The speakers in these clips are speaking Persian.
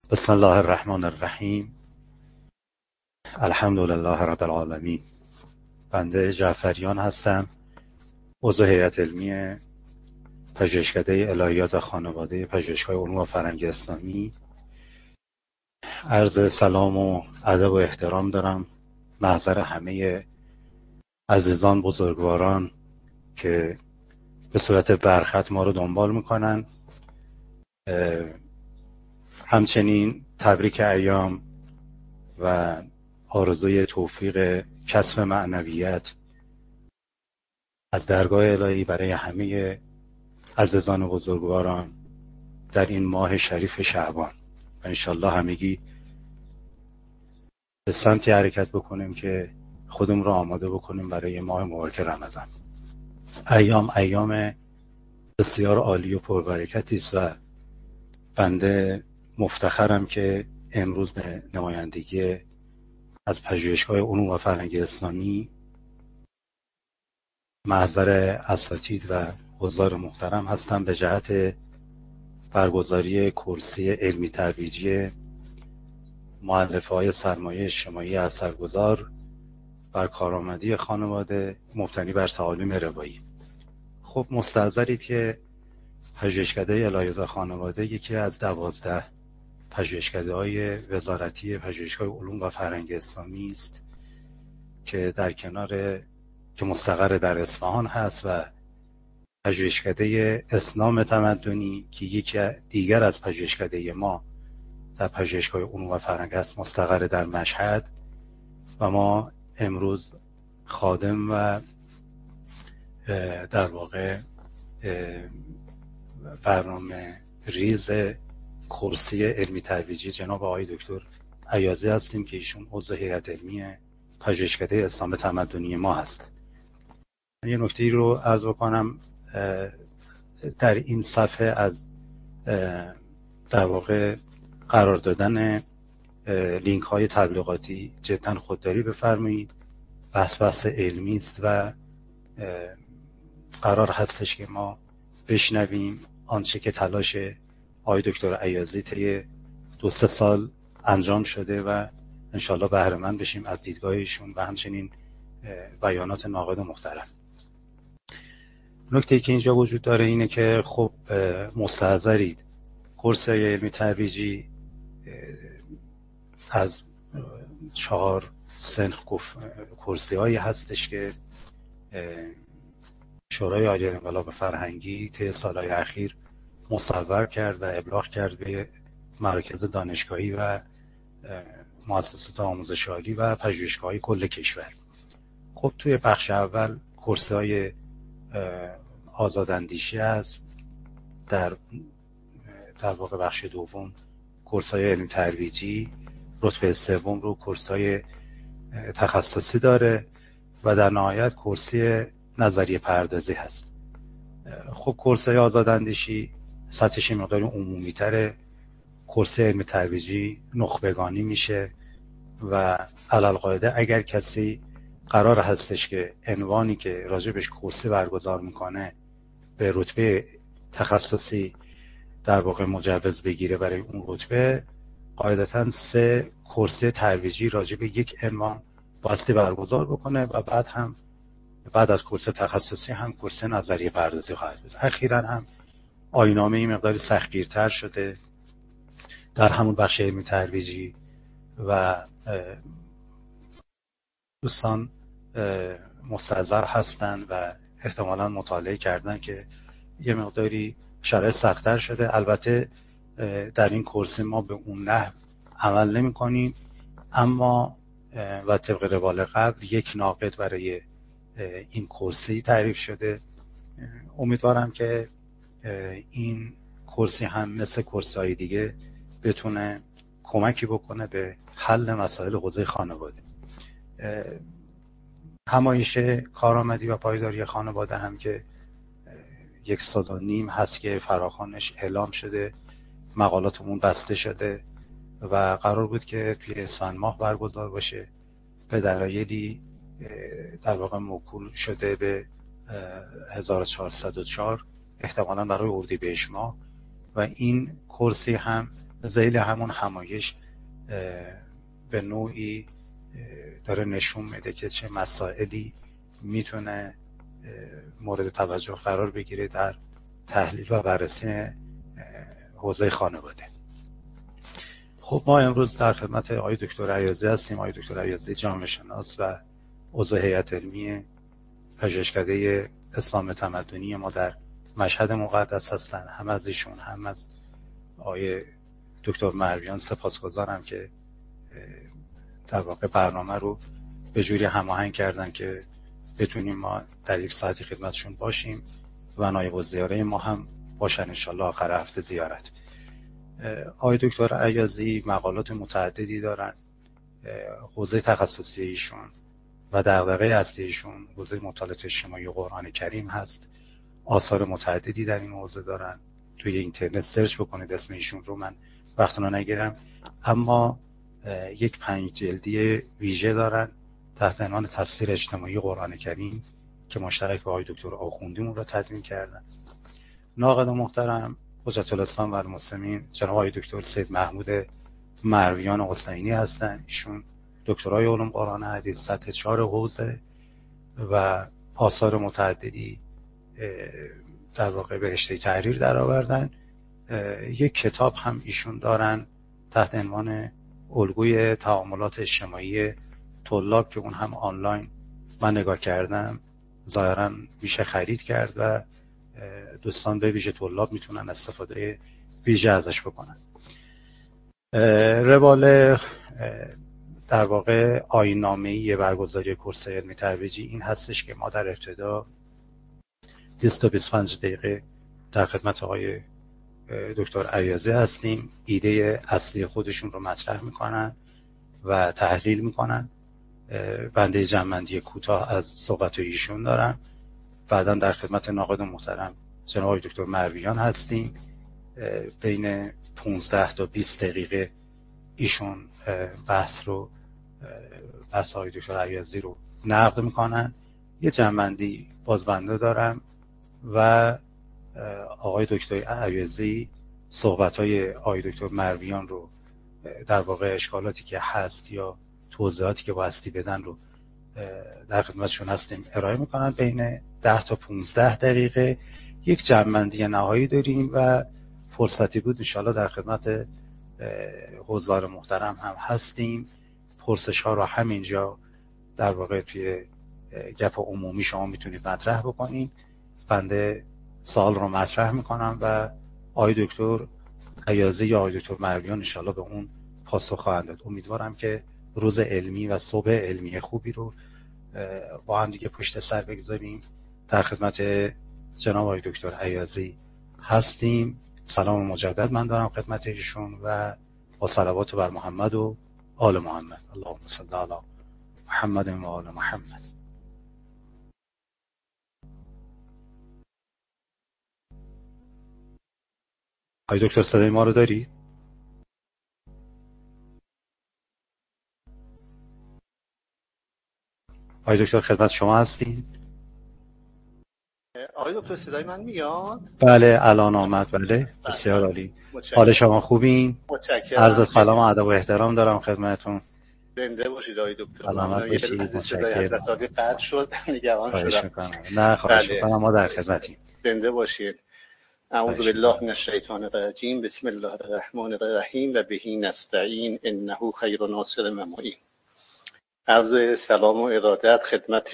بسم الله الرحمن الرحیم. الحمد لله رب العالمین. بنده جعفریان هستم، عضو هیئت علمی پژوهشکده الهیات و خانواده پژوهشگاه علوم و فرهنگ اسلامی. عرض سلام و ادب و احترام دارم محضر همه عزیزان بزرگواران که به صورت برخط ما رو دنبال میکنن. همچنین تبریک ایام و آرزوی توفیق کسب معنویت از درگاه الهی برای همه عزیزان بزرگواران در این ماه شریف شعبان و انشالله همگی به سمتی حرکت بکنیم که خودمون رو آماده بکنیم برای ماه مبارک رمضان. ایام بسیار عالی و پربرکتی است و بنده مفتخرم که امروز به نمایندگی از پژوهشگاه علوم و فرهنگ اسلامی محضر اساتید و حضار محترم هستم به جهت برگزاری کرسی علمی ترویجی مؤلفه‌های سرمایه اجتماعی اثرگذار بر کارآمدی خانواده مبتنی بر تعالیم روایی. خب مستحضرید که پژوهشکده الهیات و خانواده یکی از 12 پژوهشکده‌های وزارتی پژوهشگاه علوم و فرهنگ اسلامی است که که مستقر در اصفهان هست و پژوهشکده اسلام تمدنی که یکی دیگر از پژوهشکده ما در پژوهشگاه علوم و فرهنگ است مستقر در مشهد و ما امروز خادم و در واقع برنامه ریز کرسی علمی ترویجی جناب آقای دکتر ایازی هستیم که ایشون عضو هیئت علمی پژوهشکده اسلام تمدنی ما هست. یه نکته رو عرض بکنم، در این صفحه از در واقع قرار دادن لینک های تبلیغاتی جدا خودداری بفرمایید. بحث علمی است و قرار هستش که ما بشنویم آنچه که تلاش آقای دکتر ایازی طی 2-3 سال انجام شده و انشالله بهره مند بشیم از دیدگاهشون و همچنین بیانات ناقد و محترم. نکته‌ای که اینجا وجود داره اینه که خب مستحضرید کرسی علمی ترویجی از 4 سنخ کرسی هایی هستش که شورای عالی انقلاب فرهنگی طی سالهای اخیر مصور کرد و ابلاغ کرد به مراکز دانشگاهی و مؤسسات آموزش عالی و پژوهشگاه‌های کل کشور. خب توی بخش اول کرسی‌های آزاداندیشی هست، در واقع بخش دوم کورس‌های علمی ترویجی، رتبه سوم رو کورس‌های تخصصی داره و در نهایت کرسی نظریه پردازی هست. خب کورس‌های آزاداندیشی سطحش مقدار عمومی تره، کورس علمی ترویجی نخبگانی میشه و علالقاعده اگر کسی قرار هستش که عنوانی که راجبش کورسی برگزار میکنه به رتبه تخصصی در واقع مجوز بگیره برای اون رتبه، قاعدتاً 3 کورس ترویجی راجب یک عنوان باستی برگزار بکنه و بعد از کورس تخصصی هم کورس نظریه پردازی خواهد بود. اخیراً هم آیین‌نامه این مقداری سختگیرتر شده در همون بخش علمی ترویجی و دوستان مستحضر هستند و احتمالاً مطالعه کردن که یه مقداری شرایط سخت‌تر شده. البته در این کورس ما به اون نحو عمل نمی کنیم، اما و طبق روال قبل یک ناقد برای این کورسی تعریف شده. امیدوارم که این کورسی هم مثل کورس‌های دیگه بتونه کمکی بکنه به حل مسائل حوزه خانواده. همایش کارآمدی و پایداری خانواده هم که 1.5 سال هست که فراخوانش اعلام شده، مقالاتمون بسته شده و قرار بود که توی اسفند ماه برگزار باشه، به دلایلی در واقع موکول شده به 1404 احتمالاً برای اردیبهشت ماه و این کرسی هم ذیل همون همایش به نوعی داره نشون میده که چه مسائلی میتونه مورد توجه قرار بگیره در تحلیل و بررسی حوزه خانواده. خب ما امروز در خدمت آقای دکتر ایازی هستیم. آقای دکتر ایازی جامعه شناس و عضو هیئت علمی پژوهشکده اسلام تمدنی ما در مشهد مقدس هستند. هم از ایشون هم از آقای دکتر مرویان سپاسگزارم که در واقع برنامه رو به جوری هماهنگ کردن که بتونیم ما در یک ساعتی خدمتشون باشیم و نایب الزیاره ما هم باشن انشالله آخر هفته زیارت. آقای دکتر ایازی مقالات متعددی دارن. حوزه تخصصی ایشون و دغدغه اصلی ایشون حوزه مطالعات اجتماعی و قرآن کریم هست. آثار متعددی در این حوزه دارن. توی اینترنت سرچ بکنید اسم ایشون رو، من وقتونو نگیرم. اما یک 5 جلدی ویژه دارن تحت عنوان تفسیر اجتماعی قرآن کریم که مشترک با آقای دکتر آخوندیمون رو تدوین کردن. ناقد محترم حجت الاسلام و المسلمین جناب آقای دکتر سید محمود مرویان حسینی هستن. ایشون دکترای علوم قرآن حدیث سطح 4 حوزه و آثار متعددی در واقع به رشته تحریر درآوردن. یک کتاب هم ایشون دارن تحت عنوان الگوی تعاملات اجتماعی طلاب که اون هم آنلاین من نگاه کردم، ظاهرا میشه خرید کرد و دوستان به ویژه طلاب میتونن استفاده ویژه ازش بکنن. روال در واقع آیین‌نامه‌ای برگزاری کورس علمی ترویجی این هستش که ما در ابتدا 20 تا 25 دقیقه در خدمت آقای دکتر ایازی هستیم. ایده اصلی خودشون رو مطرح میکنن و تحلیل میکنن. بنده جمع‌بندی کوتاه از صحبت ایشون دارم. بعداً در خدمت ناقد محترم جناب آقای دکتر مرویان هستیم. بین 15 تا 20 دقیقه ایشون بحث آقای دکتر ایازی رو نقد میکنن. یه جمع‌بندی باز بنده دارم و آقای دکتر ایازی صحبت‌های آقای دکتر مرویان رو در واقع اشکالاتی که هست یا توضیحاتی که بایستی بدن رو در خدمتشون هستیم ارائه میکنن. بین 10 تا 15 دقیقه یک جمع‌بندی نهایی داریم و فرصتی بود انشاءالله در خدمت حضار محترم هم هستیم. پرسش ها رو همینجا در واقع توی گپ عمومی شما میتونید مطرح بکنید. بنده سوال رو مطرح میکنم و آقای دکتر ایازی یا آقای دکتر مرویان انشاءالله به اون پاسخ خواهند داد. امیدوارم که روز علمی و صبح علمی خوبی رو با هم دیگه پشت سر بگذاریم. در خدمت جناب آقای دکتر ایازی هستیم. سلام مجدد من دارم خدمت ایشون و با صلوات بر محمد و آل محمد. اللهم صل علی محمد و آل محمد. آقای دکتر صدای ما رو داری؟ آقای دکتر خدمت شما هستین؟ آقای دکتر صدای من میاد؟ بله الان آمد. بله بسیار عالی. حال شما خوبین؟ متشکرم. عرض سلام و ادب و احترام دارم خدمتتون. زنده باشید آقای دکتر. سلامت باشید. صدای حضرت عالی قطع شد نگران شدم. خواهش میکنم. نه خواهش میکنم، ما در خدمتیم. زنده باشید. اعوذ بالله من الشیطان الرجیم. بسم الله الرحمن الرحیم و به نستعین انه خیر ناصر و معین. عرض سلام و ارادت خدمت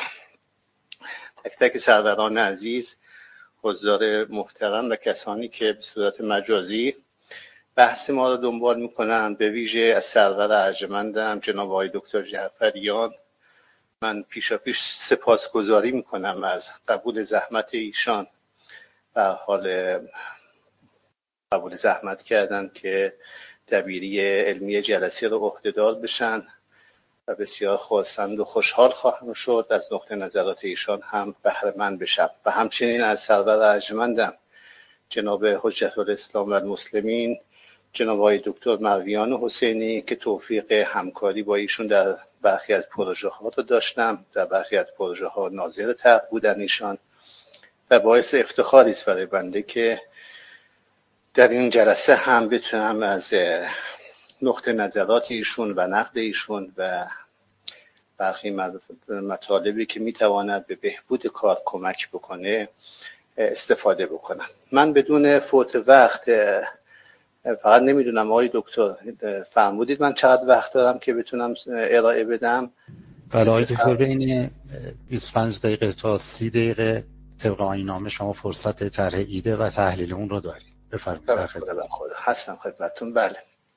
تک تک سروران عزیز، حضار محترم و کسانی که به صورت مجازی بحث ما رو دنبال میکنن، به ویژه از سرور ارجمندم جناب آقای دکتر جعفریان. من پیشاپیش سپاسگزاری میکنم از قبول زحمت ایشان، به حال قبول زحمت کردن که دبیری علمی جلسه رو عهدهدار بشن و بسیار خرسند و خوشحال خواهم شد از نقطه نظرات ایشان هم بهره مند بشم. و همچنین از سرور ارجمندم جناب حجت الاسلام و المسلمین جناب آقای دکتر مرویان حسینی که توفیق همکاری با ایشون در برخی از پروژه ها رو داشتم. در برخی از پروژه ها ناظر طرح بودن ایشان و باعث افتخاری است برای بنده که در این جلسه هم بتونم از نقطه نظرات ایشون و نقد ایشون و برخی مطالبی که میتواند به بهبود کار کمک بکنه استفاده بکنم. من بدون فوت وقت فقط نمیدونم آقای دکتر فرمودید من چقدر وقت دارم که بتونم ارائه بدم؟ بله آقای دکتر، بین 25 دقیقه تا 30 دقیقه طبق آیین‌نامه شما فرصت طرح ایده و تحلیل اون رو دارید. بفرمایید. هستم خدمتتون. بله،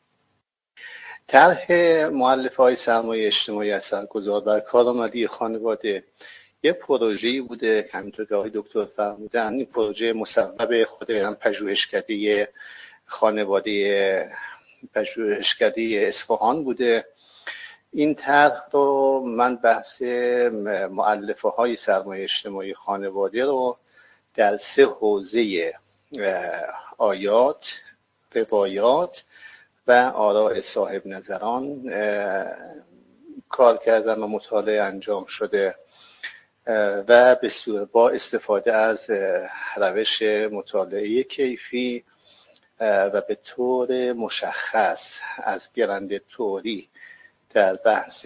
طرح مؤلفه‌های سرمایه اجتماعی اثرگذار بر کارآمدی خانواده یه پروژه‌ای بوده که همینطور که آقای دکتر فرمودن این پروژه مصوب خود هم پژوهشکده خانواده پژوهشکده اصفهان بوده. این طرح رو من بحث مؤلفه‌های سرمایه اجتماعی خانواده رو در 3 حوزه آیات، روایات و آراء صاحب نظران کار کردم و مطالعه انجام شده و به صورت با استفاده از روش مطالعه کیفی و به طور مشخص از گرنده توری در بحث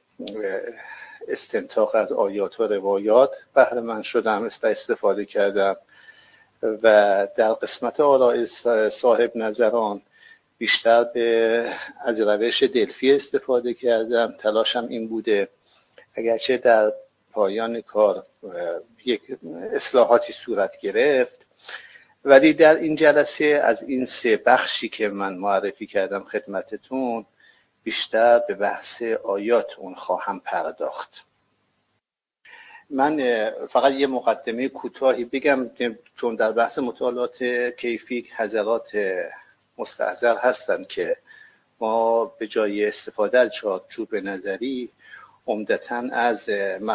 استنتاق از آیات و روایات بهره مند شدم، استفاده کردم و در قسمت آراء صاحب نظران بیشتر از روش دلفی استفاده کردم. تلاشم این بوده اگرچه در پایان کار یک اصلاحاتی صورت گرفت، ولی در این جلسه از این 3 بخشی که من معرفی کردم خدمتتون بیشتر به بحث آیات اون خواهم پرداخت. من فقط یه مقدمه کوتاهی بگم چون در بحث مطالعات کیفی حضرات مستحضر هستند که ما به جای استفاده از چارچوب نظری عمدتاً از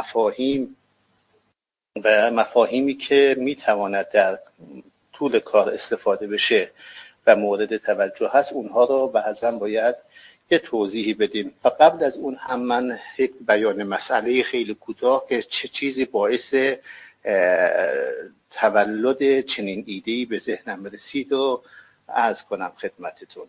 مفاهیمی که میتواند در طول کار استفاده بشه و مورد توجه هست اونها رو بعضاً باید یه توضیحی بدیم. و قبل از اون هم من یک بیان مسئله خیلی کوتاه که چه چیزی باعث تولد چنین ایده‌ای به ذهنم رسید و عرض کنم خدمتتون.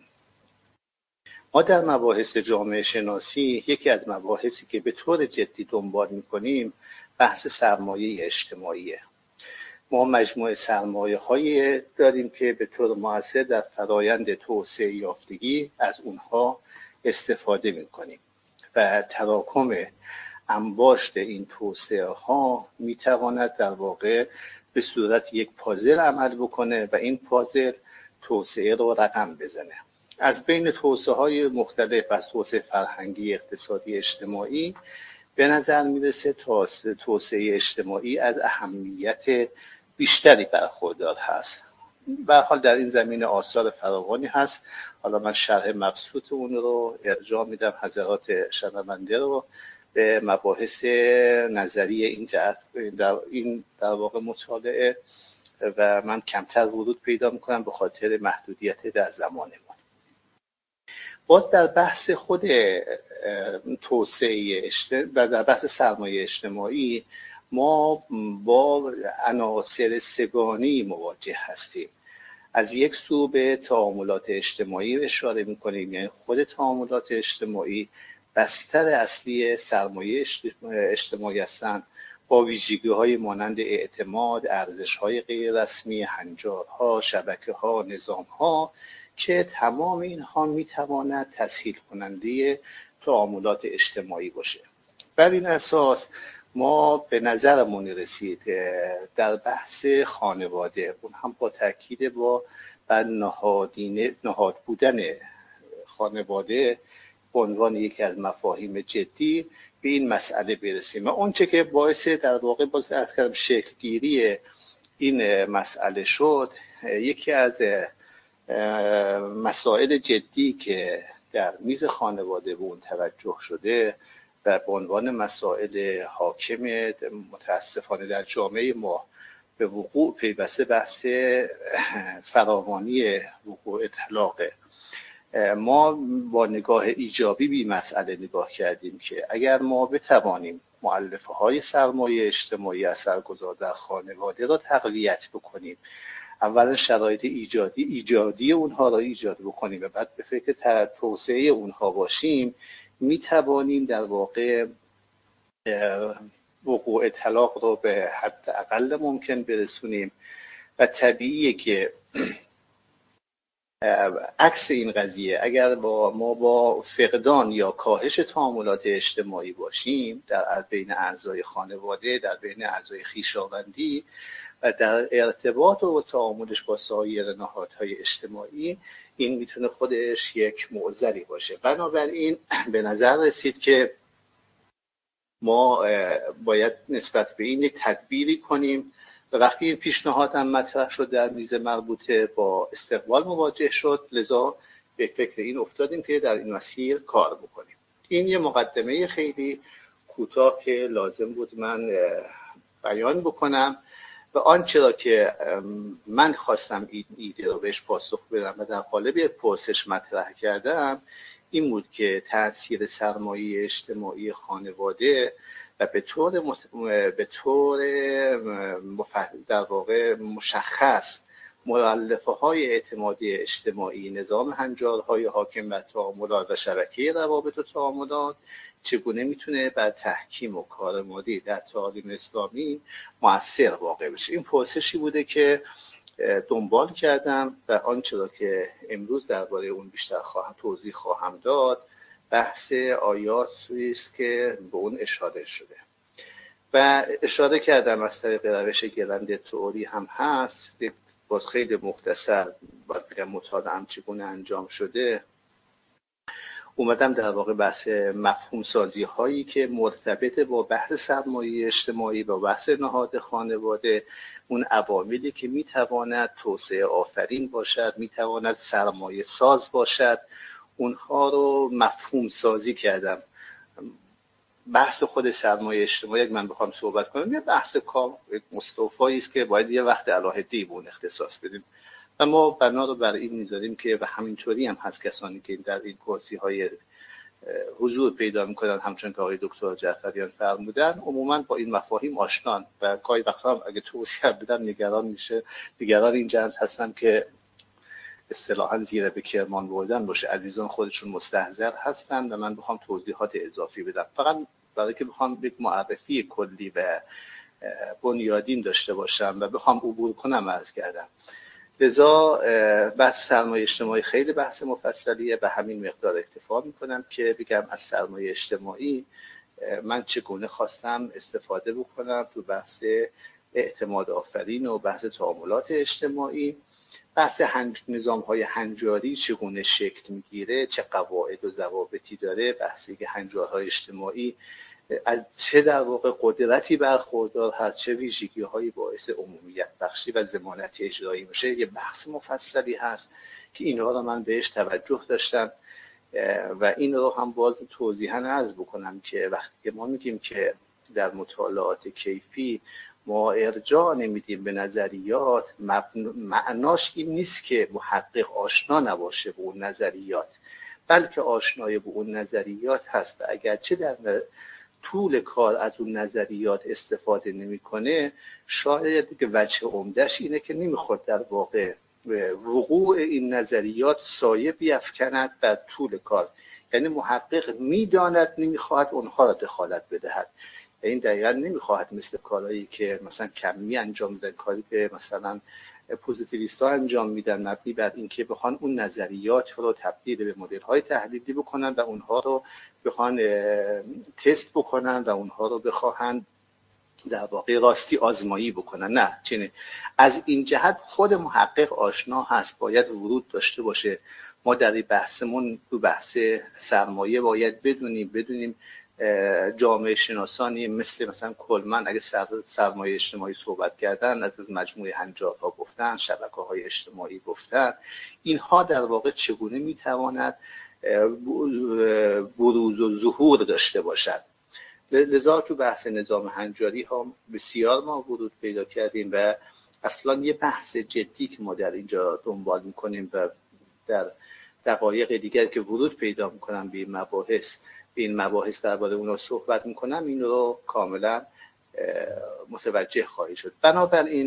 ما در مباحث جامعه شناسی یکی از مباحثی که به طور جدی دنبال می‌کنیم بحث سرمایه اجتماعیه. ما مجموعه سرمایه‌هایی داریم که به طور مؤثر در فرایند توسعه یافتگی از اونها استفاده می‌کنیم و تراکم انباشت این توسعه ها می‌تواند در واقع به صورت یک پازل عمل بکنه و این پازل توسعه رو رقم بزنه. از بین توسعه‌های مختلف از توسعه فرهنگی، اقتصادی، اجتماعی به نظر میرسه توسعه اجتماعی از اهمیت بیشتری برخوردار هست. به هر حال در این زمینه آثار فراوانی هست. حالا من شرح مبسوط اون رو ارجاع میدم حضرات شنونده رو به مباحث نظری این جهت در واقع مطالعه و من کمتر ورود پیدا میکنم به خاطر محدودیت در زمانمون. باز در بحث خود توسعه و در بحث سرمایه اجتماعی ما با عناصر سه‌گانه‌ای مواجه هستیم. از یک سو به تعاملات اجتماعی اشاره میکنیم، یعنی خود تعاملات اجتماعی بستر اصلی سرمایه اجتماعی هستند با ویژگی‌های مانند اعتماد، ارزش‌های غیر رسمی، هنجارها، شبکه‌ها، نظام‌ها که تمام اینها میتواند تسهیل کننده تعاملات اجتماعی باشه. بر این اساس ما به نظرمون رسید در بحث خانواده اون هم با تاکید بر نهاد بودن خانواده به عنوان یکی از مفاهیم جدی به این مسئله برسیم و اون چه که باعث در واقع شکلگیری این مسئله شد یکی از مسائل جدی که در میز خانواده به اون توجه شده و به عنوان مسائل حاکم متاسفانه در جامعه ما به وقوع پیوسته بحث فراوانی وقوع طلاقه. ما با نگاه ایجابی به مسئله نگاه کردیم که اگر ما بتوانیم مؤلفه‌های سرمایه اجتماعی اثرگذار در خانواده را تقویت بکنیم، اولا شرایط ایجادی اونها را ایجاد بکنیم و بعد به فکر توسعه اونها باشیم، می توانیم در واقع وقوع طلاق رو به حد اقل ممکن برسونیم. و طبیعیه که عکس این قضیه اگر ما با فقدان یا کاهش تعاملات اجتماعی باشیم در بین اعضای خانواده، در بین اعضای خویشاوندی و در ارتباط و تعاملش با سایر نهادهای اجتماعی، این میتونه خودش یک معضلی باشه. بنابراین به نظر رسید که ما باید نسبت به این تدبیری کنیم و وقتی این پیشنهاد هم مطرح شد در میز مربوطه با استقبال مواجه شد، لذا به فکر این افتادیم که در این مسیر کار بکنیم. این یه مقدمه خیلی کوتاه که لازم بود من بیان بکنم و آنچه را که من خواستم این ایده رو بهش پاسخ بدم و در قالب پرسش مطرح کردم این بود که تأثیر سرمایه اجتماعی خانواده و به طور در واقع مشخص مؤلفه های اعتمادی اجتماعی، نظام هنجارهای حاکم بر تعاملات و شبکه روابط و تعاملات چگونه میتونه بر تحکیم و کارآمدی در تعالیم اسلامی مؤثر واقع بشه. این پرسشی بوده که دنبال کردم و آنچه را که امروز درباره اون بیشتر توضیح خواهم داد بحث آیاتی است که به اون اشاره شده و اشاره کردم از طریق روش گلند تئوری هم هست. باز خیلی مختصر باید بگم مطالعه‌ام چگونه انجام شده. اومدم در واقع بحث مفهوم سازی هایی که مرتبط با بحث سرمایه اجتماعی با بحث نهاد خانواده، اون عواملی که میتواند توسعه آفرین باشد، میتواند سرمایه ساز باشد، اونها رو مفهوم سازی کردم. بحث خود سرمایه اجتماعی من بخوام صحبت کنم یه بحث مستوفایی است که باید یه وقت علاهه‌ای به اون اختصاص بدیم و ما بنا رو بر این میذاریم که و همینطوری هم هست کسانی که در این کورسی های حضور پیدا میکنن همچون که آقای دکتر جعفریان فرمودن عموما با این مفاهیم آشنان و گاهی وقتا هم اگه توضیح بدم نگران این جهت هستم که اصطلاحاً زیر به کرمان بردن باشه. عزیزان خودشون مستحضر هستن و من بخوام توضیحات اضافی بدم. فقط برای که بخوام یک معرفی کلی و بنیادین داشته باشم و بخوام عبور کنم عرض کردم. لذا بحث سرمایه اجتماعی خیلی بحث مفصلیه، به همین مقدار اکتفا میکنم که بگم از سرمایه اجتماعی من چگونه خواستم استفاده بکنم تو بحث اعتماد آفرین و بحث تعاملات اجتماعی. بحث نظام‌های هنجاری چگونه شکل میگیره، چه قواعد و ضوابطی داره، بحثی که هنجارهای اجتماعی از چه در واقع قدرتی برخوردار هست، چه ویژگی‌هایی باعث عمومیت بخشی و ضمانت اجرایی میشه، یه بحث مفصلی هست که اینها رو من بهش توجه داشتم و این رو هم باز توضیحاً عرض بکنم که وقتی که ما میگیم که در مطالعات کیفی ما ارجاع نمیدیم به نظریات، معناش این نیست که محقق آشنا نباشه به اون نظریات، بلکه آشنای به اون نظریات هست و اگرچه در طول کار از اون نظریات استفاده نمیکنه، شاید که وجه عمده‌اش اینه که نمیخواد در واقع وقوع این نظریات سایه بیفکند بر طول کار. یعنی محقق میداند نمیخواهد اونها را دخالت بدهد. این دقیقا نمیخواهد مثل کارهایی که مثلا کمی انجام میدن، کاری که مثلا پوزیتیویست ها انجام میدن مبنی بر اینکه بخوان اون نظریات رو تبدیل به مدل های تحلیلی بکنن و اونها رو بخوان تست بکنن و اونها رو بخواهن در واقع راستی آزمایی بکنن. نه، چنین از این جهت خود محقق آشنا هست، باید ورود داشته باشه. ما در این بحثمون تو بحث سرمایه باید بدونیم جامعه شناسانی مثلا کلمن اگه سرمایه اجتماعی صحبت کردن، از مجموعه هنجارها گفتن، شبکه‌های اجتماعی گفتن، اینها در واقع چگونه میتواند بروز و ظهور داشته باشد. لذا تو بحث نظام هنجاری هم بسیار ما ورود پیدا کردیم و اصلا یه بحث جدی که ما در اینجا دنبال میکنیم و در دقایق دیگر که ورود پیدا میکنم به این مباحث درباره اونها صحبت میکنم، این رو کاملا متوجه خواهی شد. بنابراین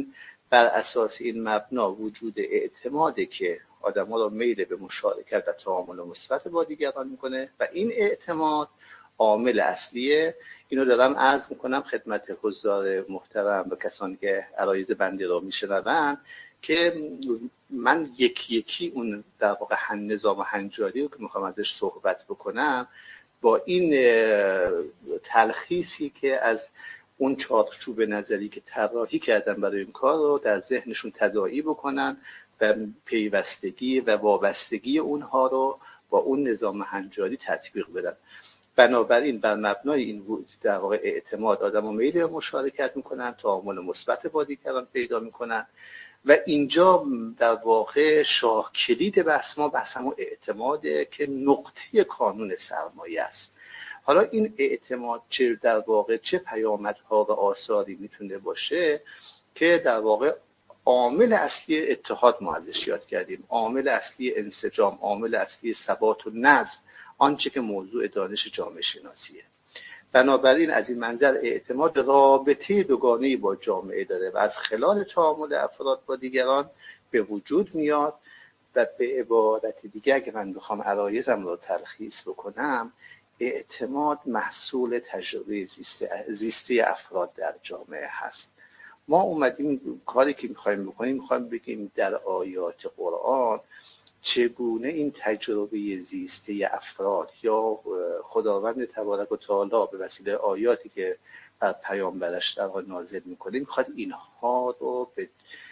بر اساس این مبنا وجود اعتماده که آدم‌ها رو میل به مشارکت و تعامل مثبت با دیگران میکنه و این اعتماد عامل اصلیه. اینو دارم عرض میکنم خدمت حضار محترم و کسانی که عرایض بنده رو میشنون که من یکی اون در واقع نظام هنجاری رو که میخوام ازش صحبت بکنم با این تلخیصی که از اون چارچوب نظری که طراحی کردن برای این کار رو در ذهنشون تداعی بکنن و پیوستگی و وابستگی اونها رو با اون نظام هنجاری تطبیق بدن. بنابراین بر مبنای این در واقع اعتماد آدم‌ها میل به مشارکت میکنن، تعامل مثبت با دیگران پیدا میکنن و اینجا در واقع شاه کلید بحث ما اعتماده که نقطه کانون سرمایه است. حالا این اعتماد چه در واقع چه پیامدها و آثاری میتونه باشه که در واقع عامل اصلی اتحاد ما ازش یاد کردیم، عامل اصلی انسجام، عامل اصلی ثبات و نظم، آنچه که موضوع دانش جامعه شناسیه. بنابراین از این منظر اعتماد رابطه دوگانه‌ای با جامعه داره و از خلال تعامل افراد با دیگران به وجود میاد و به عبارت دیگه اگه من بخوام عرایضم رو تلخیص بکنم، اعتماد محصول تجربه زیسته افراد در جامعه هست. ما اومدیم کاری که میخوایم بگیم در آیات قرآن چگونه این تجربه زیسته افراد یا خداوند تبارک و تعالی به وسیله آیاتی که بر پیامبرش در واقع نازل میکنه میخواد اینها رو به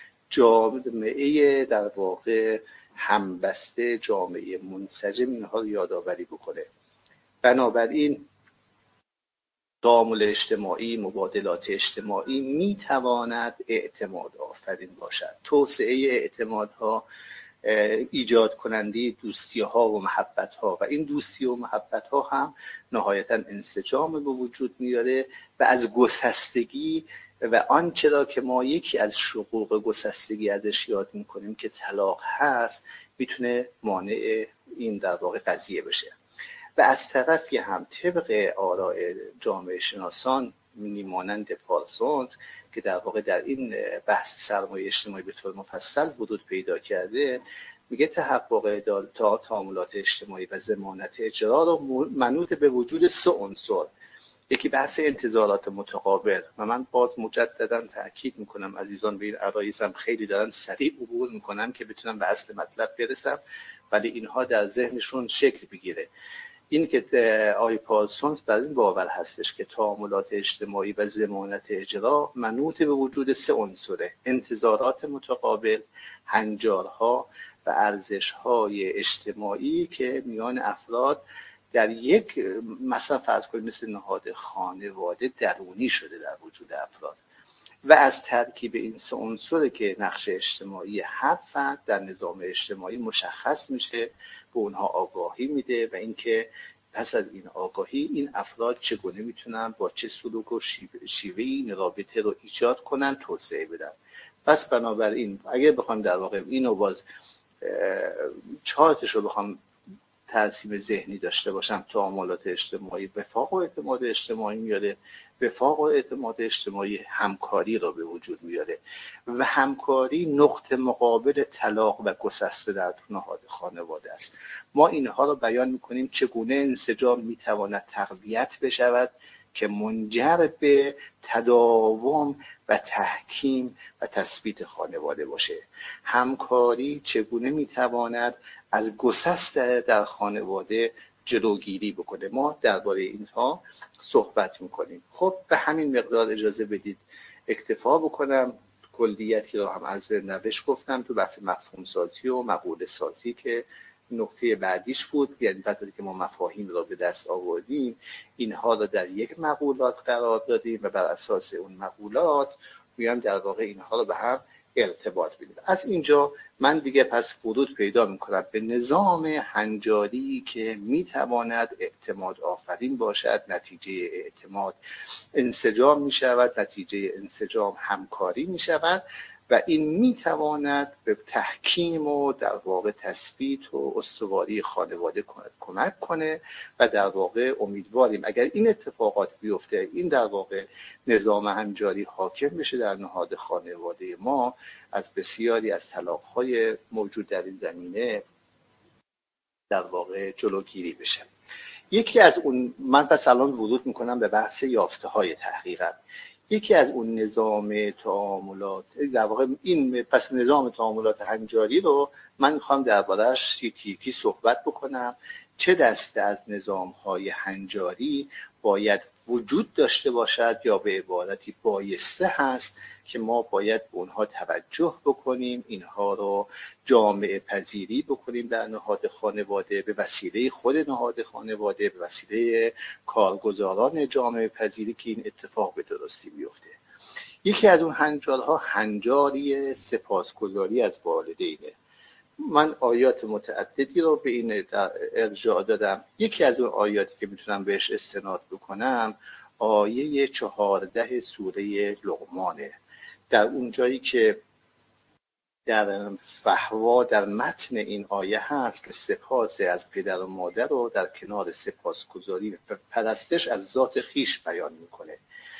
جامعه در واقع همبسته، جامعه منسجم اینها رو یادآوری بکنه. بنابراین تعامل اجتماعی، مبادلات اجتماعی میتواند اعتماد آفرین باشد. توسعه اعتمادها ایجاد کننده دوستی ها و محبت ها و این دوستی و محبت ها هم نهایتا انسجام به وجود میاره و از گسستگی و آنچه را که ما یکی از شقوق گسستگی ازش یاد میکنیم که طلاق هست میتونه مانع این در واقع قضیه بشه. و از طرفی هم طبق آراء جامعه شناسان مانند پارسونز که در واقع در این بحث سرمایه اجتماعی به طور مفصل ورود پیدا کرده، میگه تحقق تعاملات اجتماعی و ضمانت اجرا رو منوط به وجود 3 عنصر. یکی بحث انتظارات متقابل و من باز مجددا تاکید میکنم عزیزان به این عرایضم خیلی دارن سریع عبور میکنم که بتونم به اصل مطلب برسم ولی اینها در ذهنشون شکل بگیره. این که آقای پارسونز بر این باور هستش که تعاملات اجتماعی و ضمانت اجرا منوط به وجود 3 عنصره: انتظارات متقابل، هنجارها و ارزش‌های اجتماعی که میان افراد در یک مثلا فرض کنید مثل نهاد خانواده درونی شده در وجود افراد و از ترکیب این 3 عنصر که نقش اجتماعی هر فرد در نظام اجتماعی مشخص میشه، به اونها آگاهی میده و اینکه پس از این آگاهی این افراد چگونه میتونن با چه سلوک و شیوهی این رابطه رو ایجاد کنن، توسعه بدن. پس بنابراین اگه بخوام در واقع اینو باز چارتش رو بخوام ترسیم ذهنی داشته باشم، تعاملات اجتماعی وفاق و اعتماد اجتماعی میاره، وفاق و اعتماد اجتماعی همکاری را به وجود میاره و همکاری نقطه مقابل طلاق و گسسته در نهاد خانواده است. ما اینها رو بیان میکنیم چگونه انسجام میتواند تقویت بشود که منجر به تداوم و تحکیم و تثبیت خانواده باشه. همکاری چگونه میتواند از گسست در خانواده جلوگیری بکنه. ما درباره اینها صحبت میکنیم. خب به همین مقدار اجازه بدید اکتفا بکنم. کلیتی را هم از نوشت گفتم تو بحث مفهوم سازی و مقوله سازی که نکته بعدیش بود، یعنی بعد که ما مفاهیم را به دست آوردیم اینها را در یک مقولات قرار دادیم و بر اساس اون مقولات میایم در واقع اینها را به هم ارتباط بدیم. از اینجا من دیگه پس ورود پیدا میکنم به نظام هنجاری که میتواند اعتماد آفرین باشد. نتیجه اعتماد انسجام میشود، نتیجه انسجام همکاری میشود و این میتواند به تحکیم و در واقع تثبیت و استواری خانواده کمک کنه و در واقع امیدواریم اگر این اتفاقات بیفته، این در واقع نظام هنجاری حاکم بشه در نهاد خانواده ما، از بسیاری از طلاق‌های موجود در این زمینه در واقع جلوگیری بشه. یکی از اون، من پس الان ورود میکنم به بحث یافته‌های تحقیقم. یکی از اون نظام تعاملات در واقع این پس نظام تعاملات هنجاری رو من میخوام درباره‌اش تیکی صحبت بکنم. چه دسته از نظام‌های هنجاری باید وجود داشته باشد یا به عبارتی بایسته هست که ما باید به اونها توجه بکنیم، اینها رو جامعه پذیری بکنیم در نهاد خانواده به وسیله خود نهاد خانواده، به وسیله کارگزاران جامعه پذیری که این اتفاق به درستی بیفته. یکی از اون هنجارها هنجاری سپاسگزاری از والدینه. من آیات متعددی رو به این ارجاع دادم. یکی از اون آیاتی که میتونم بهش استناد بکنم آیه 14 سوره لقمانه. در اون جایی که در فحوا در متن این آیه هست که سپاس از پدر و مادر رو در کنار سپاسگزاری و پرستش از ذات خیش بیان میکنه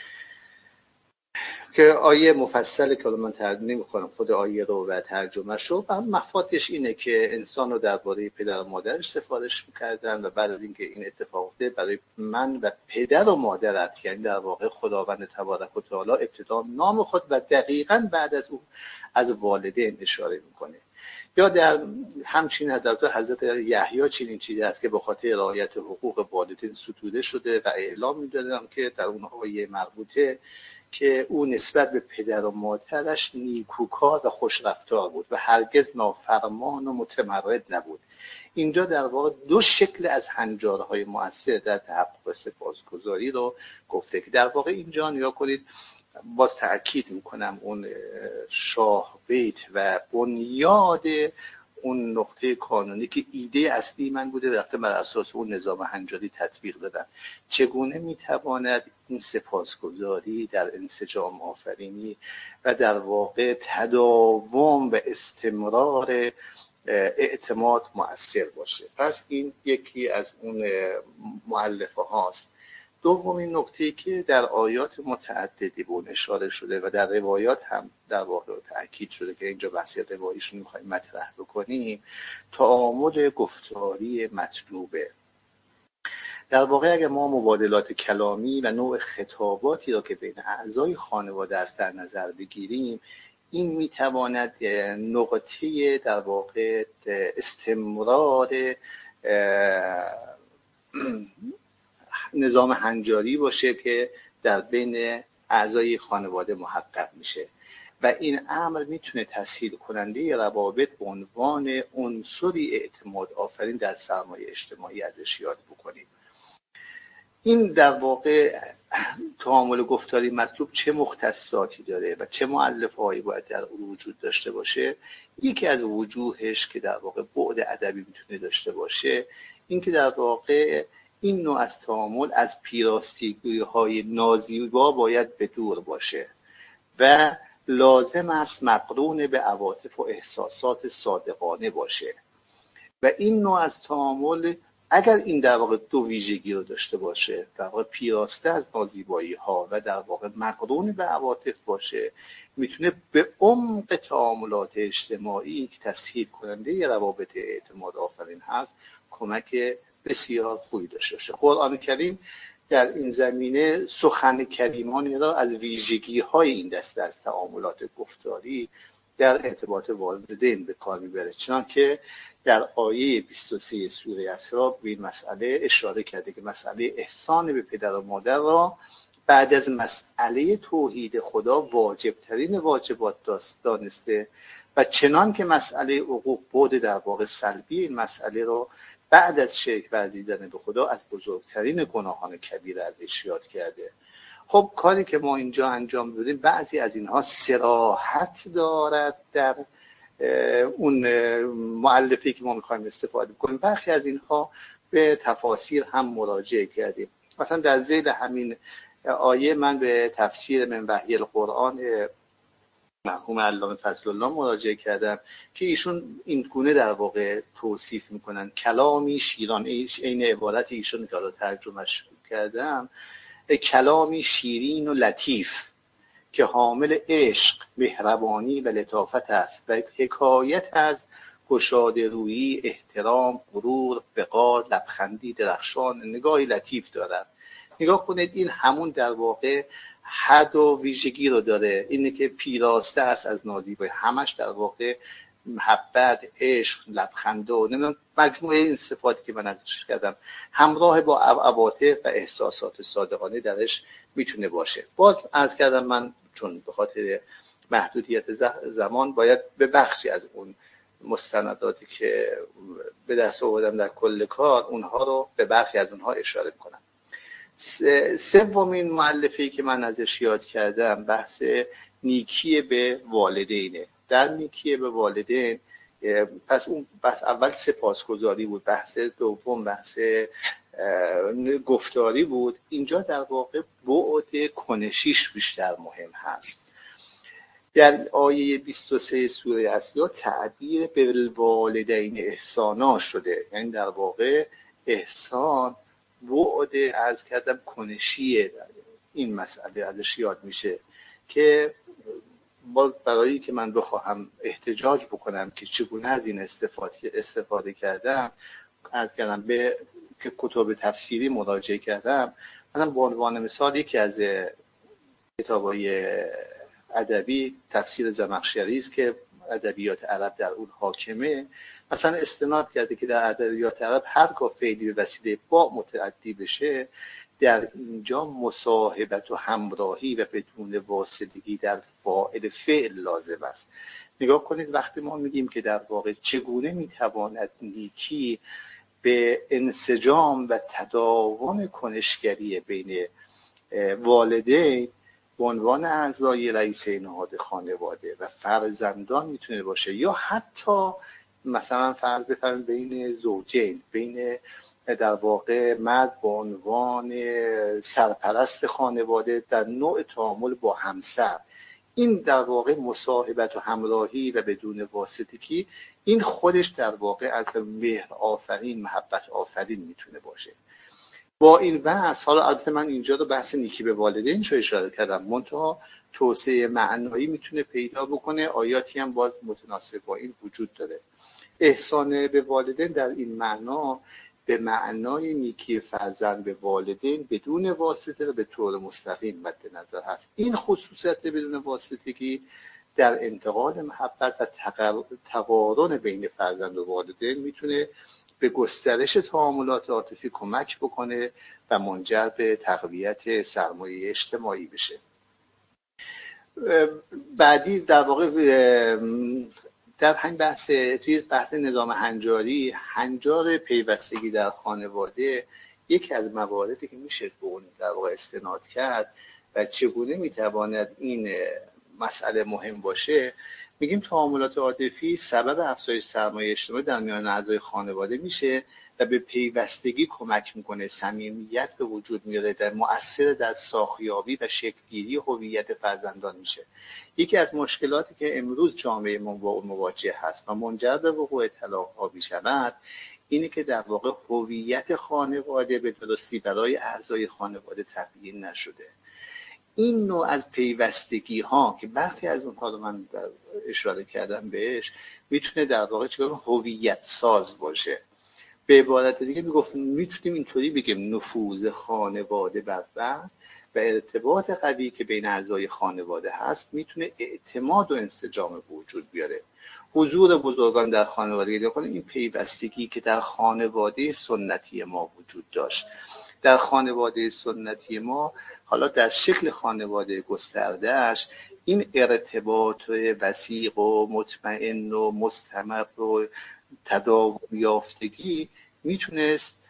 که آیه مفصل که من ترجمه نمی‌کنم خود آیه رو و ترجمه شو، مفادش اینه که انسان رو درباره پدر و مادرش سفارش می‌کردن و بعد از اینکه این اتفاق افتاد برای من و پدر و مادرت، یعنی در واقع خداوند تبارک و تعالی ابتدا نام خود و دقیقاً بعد از اون از والدین اشاره می‌کنه. یا در همچین حضرت یحیی چنین چیزی است که به خاطر رعایت حقوق والدین ستوده شده و اعلام می‌دادم که در اون آیه مربوطه که او نسبت به پدر و مادرش نیکوکار و خوشرفتار بود و هرگز نافرمان و متمرد نبود. اینجا در واقع دو شکل از هنجارهای مؤثر در تحقق سپاسگزاری رو گفته که در واقع اینجا نگاه کنید، باز تأکید میکنم اون شاه بیت و بنیاد اون نقطه قانونی که ایده اصلی من بوده وقتی بر اساس اون نظام هنجاری تطبیق دادم. چگونه میتواند این سپاسگزاری در انسجام آفرینی و در واقع تداوم و استمرار اعتماد مؤثر باشه. پس این یکی از اون مؤلفه هاست. دومین نکته‌ای که در آیات متعددی به اون اشاره شده و در روایات هم در واقع تأکید شده که اینجا بحث رواییشون می‌خوایم مطرح بکنیم، تعامل گفتاری مطلوبه. در واقع اگر ما مبادلات کلامی و نوع خطاباتی را که بین اعضای خانواده است در نظر بگیریم، این میتواند نقطه در واقع استمرار نظام هنجاری باشه که در بین اعضای خانواده محقق میشه و این امر میتونه تسهیل کننده روابط به عنوان عنصری اعتماد آفرین در سرمایه اجتماعی ازش یاد بکنیم. این در واقع تعامل گفتاری مطلوب چه مختصاتی داره و چه مؤلفه‌هایی باید در وجود داشته باشه. یکی از وجوهش که در واقع بعد ادبی میتونه داشته باشه این که در واقع این نوع از تعامل از پیراستگی‌های نازیبا باید به دور باشه و لازم است مقرون به عواطف و احساسات صادقانه باشه و این نوع از تعامل اگر این در واقع دو ویژگی رو داشته باشه، در واقع پیراسته از نازیبایی ها و در واقع مقرون به عواطف باشه، میتونه به عمق تعاملات اجتماعی که تسهیل کننده روابط اعتماد آفرین هست کمک بسیار خوبی داشته باشه. قرآن کریم در این زمینه سخن کریمانی را از ویژگی های این دسته از تعاملات گفتاری در ارتباط والدین به کار میبره، چنانکه در آیه 23 سوره اسراء به این مسئله اشاره کرده که مسئله احسان به پدر و مادر را بعد از مسئله توحید خدا واجب ترین واجبات دانسته و چنان که مسئله حقوق بود در واقع سلبی این مسئله را بعد از شرک ورزیدن به خدا از بزرگترین گناهان کبیره ازش یاد کرده. خب کاری که ما اینجا انجام بدیم بعضی از اینها صراحت دارد در اون مؤلفه‌ای که ما میخوایم استفاده کنیم، برخی از اینها به تفاسیر هم مراجعه کردیم. مثلا در ذیل همین آیه من به تفسیر من وحی القرآن مرحوم علامه فضل الله مراجعه کردم که ایشون این گونه در واقع توصیف میکنن: کلامی شیران، این عبارت ایشون که حالا ترجمهش کردم، کلامی شیرین و لطیف که حامل عشق، مهربانی و لطافت است و حکایت از گشاده رویی، احترام، غرور، وقار، لبخندی درخشان، نگاهی لطیف دارد. نگاه کنید، این همون در واقع حد و ویژگی رو داره، اینه که پیراسته است از نازیبایی، همش در واقع محبت، عشق، لبخند و مجموعه این صفاتی که من ازش کردم همراه با عواطف و احساسات صادقانه درش میتونه باشه. باز عرض کردم من چون به خاطر محدودیت زمان باید به بخشی از اون مستنداتی که به دست آوردم در کل کار اونها رو به برخی از اونها اشاره کنم. سومین مؤلفه‌ای که من ازش یاد کردم بحث نیکی به والدینه. در نیکی به والدین پس اون بحث اول سپاسگزاری بود، بحث دوم بحث گفتاری بود، اینجا در واقع بعد کنشیش بیشتر مهم هست. در آیه 23 سوره اسیا تعبیر به والدین احسانا شده، یعنی در واقع احسان بعد عرض کردم کنشیه. این مسئله ازش یاد میشه که برای که من بخواهم احتجاج بکنم که چگونه از این استفاده کردم، عرض کردم به که کتب تفسیری مراجعه کردم. مثلا به عنوان مثال یکی از کتاب‌های ادبی تفسیر زمخشری است که ادبیات عرب در اون حاکمه، مثلا استناد کرده که در ادبیات عرب هرگاه فعلی به وسیله با متعدی بشه، در اینجا مصاحبت و همراهی و بدون واسطگی در فاعل فعل لازم است. نگاه کنید وقتی ما میگیم که در واقع چگونه میتواند نیکی به انسجام و تداوم کنشگری بین والدین به عنوان اعضای رئیسه نهاد خانواده و فرزندان میتونه باشه، یا حتی مثلا فرض بفرمایید بین زوجین، بین در واقع مرد به عنوان سرپرست خانواده در نوع تعامل با همسر، این در واقع مصاحبت و همراهی و بدون واسطگی، این خودش در واقع از مهر آفرین، محبت آفرین میتونه باشه. با این بحث حالا البته من اینجا رو بحث نیکی به والدین رو اشاره کردم، منتها توسعه معنایی میتونه پیدا بکنه، آیاتی هم باز متناسب با این وجود داره. احسان به والدین در این معنا به معنای نیکی فرزند به والدین بدون واسطه و به طور مستقیم مد نظر هست. این خصوصیت بدون واسطگی در انتقال محبت و تقارن بین فرزند و والدین میتونه به گسترش تعاملات عاطفی کمک بکنه و منجر به تقویت سرمایه اجتماعی بشه. بعدی در واقع در همین بحث نظام هنجاری، هنجار پیوستگی در خانواده یکی از مواردی که میشه به اون در واقع استناد کرد و چگونه میتواند این مسئله مهم باشه. میگیم تعاملات عاطفی سبب افزایش سرمایه اجتماعی در میان اعضای خانواده میشه و به پیوستگی کمک میکنه، صمیمیت به وجود میاره، در مؤثر در ساختیابی و شکلگیری هویت فرزندان میشه. یکی از مشکلاتی که امروز جامعه ما با اون مواجه هست و منجر به وقوع طلاق‌ها میشود اینه که در واقع هویت خانواده به درستی برای اعضای خانواده تبیین نشده. این نوع از پیوستگی ها که برخی از اونها رو من اشاره کردم بهش، میتونه در واقع چون هویت ساز باشه. به عبارت دیگه میتونیم اینطوری بگیم نفوذ خانواده بر فرد و ارتباط قوی که بین اعضای خانواده هست میتونه اعتماد و انسجام وجود بیاره. حضور بزرگان در خانواده، این پیوستگی که در خانواده سنتی ما وجود داشت، در خانواده سنتی ما حالا در شکل خانواده گستردهش این ارتباط وثیق و مطمئن و مستمر و تداوم یافتگی میتونست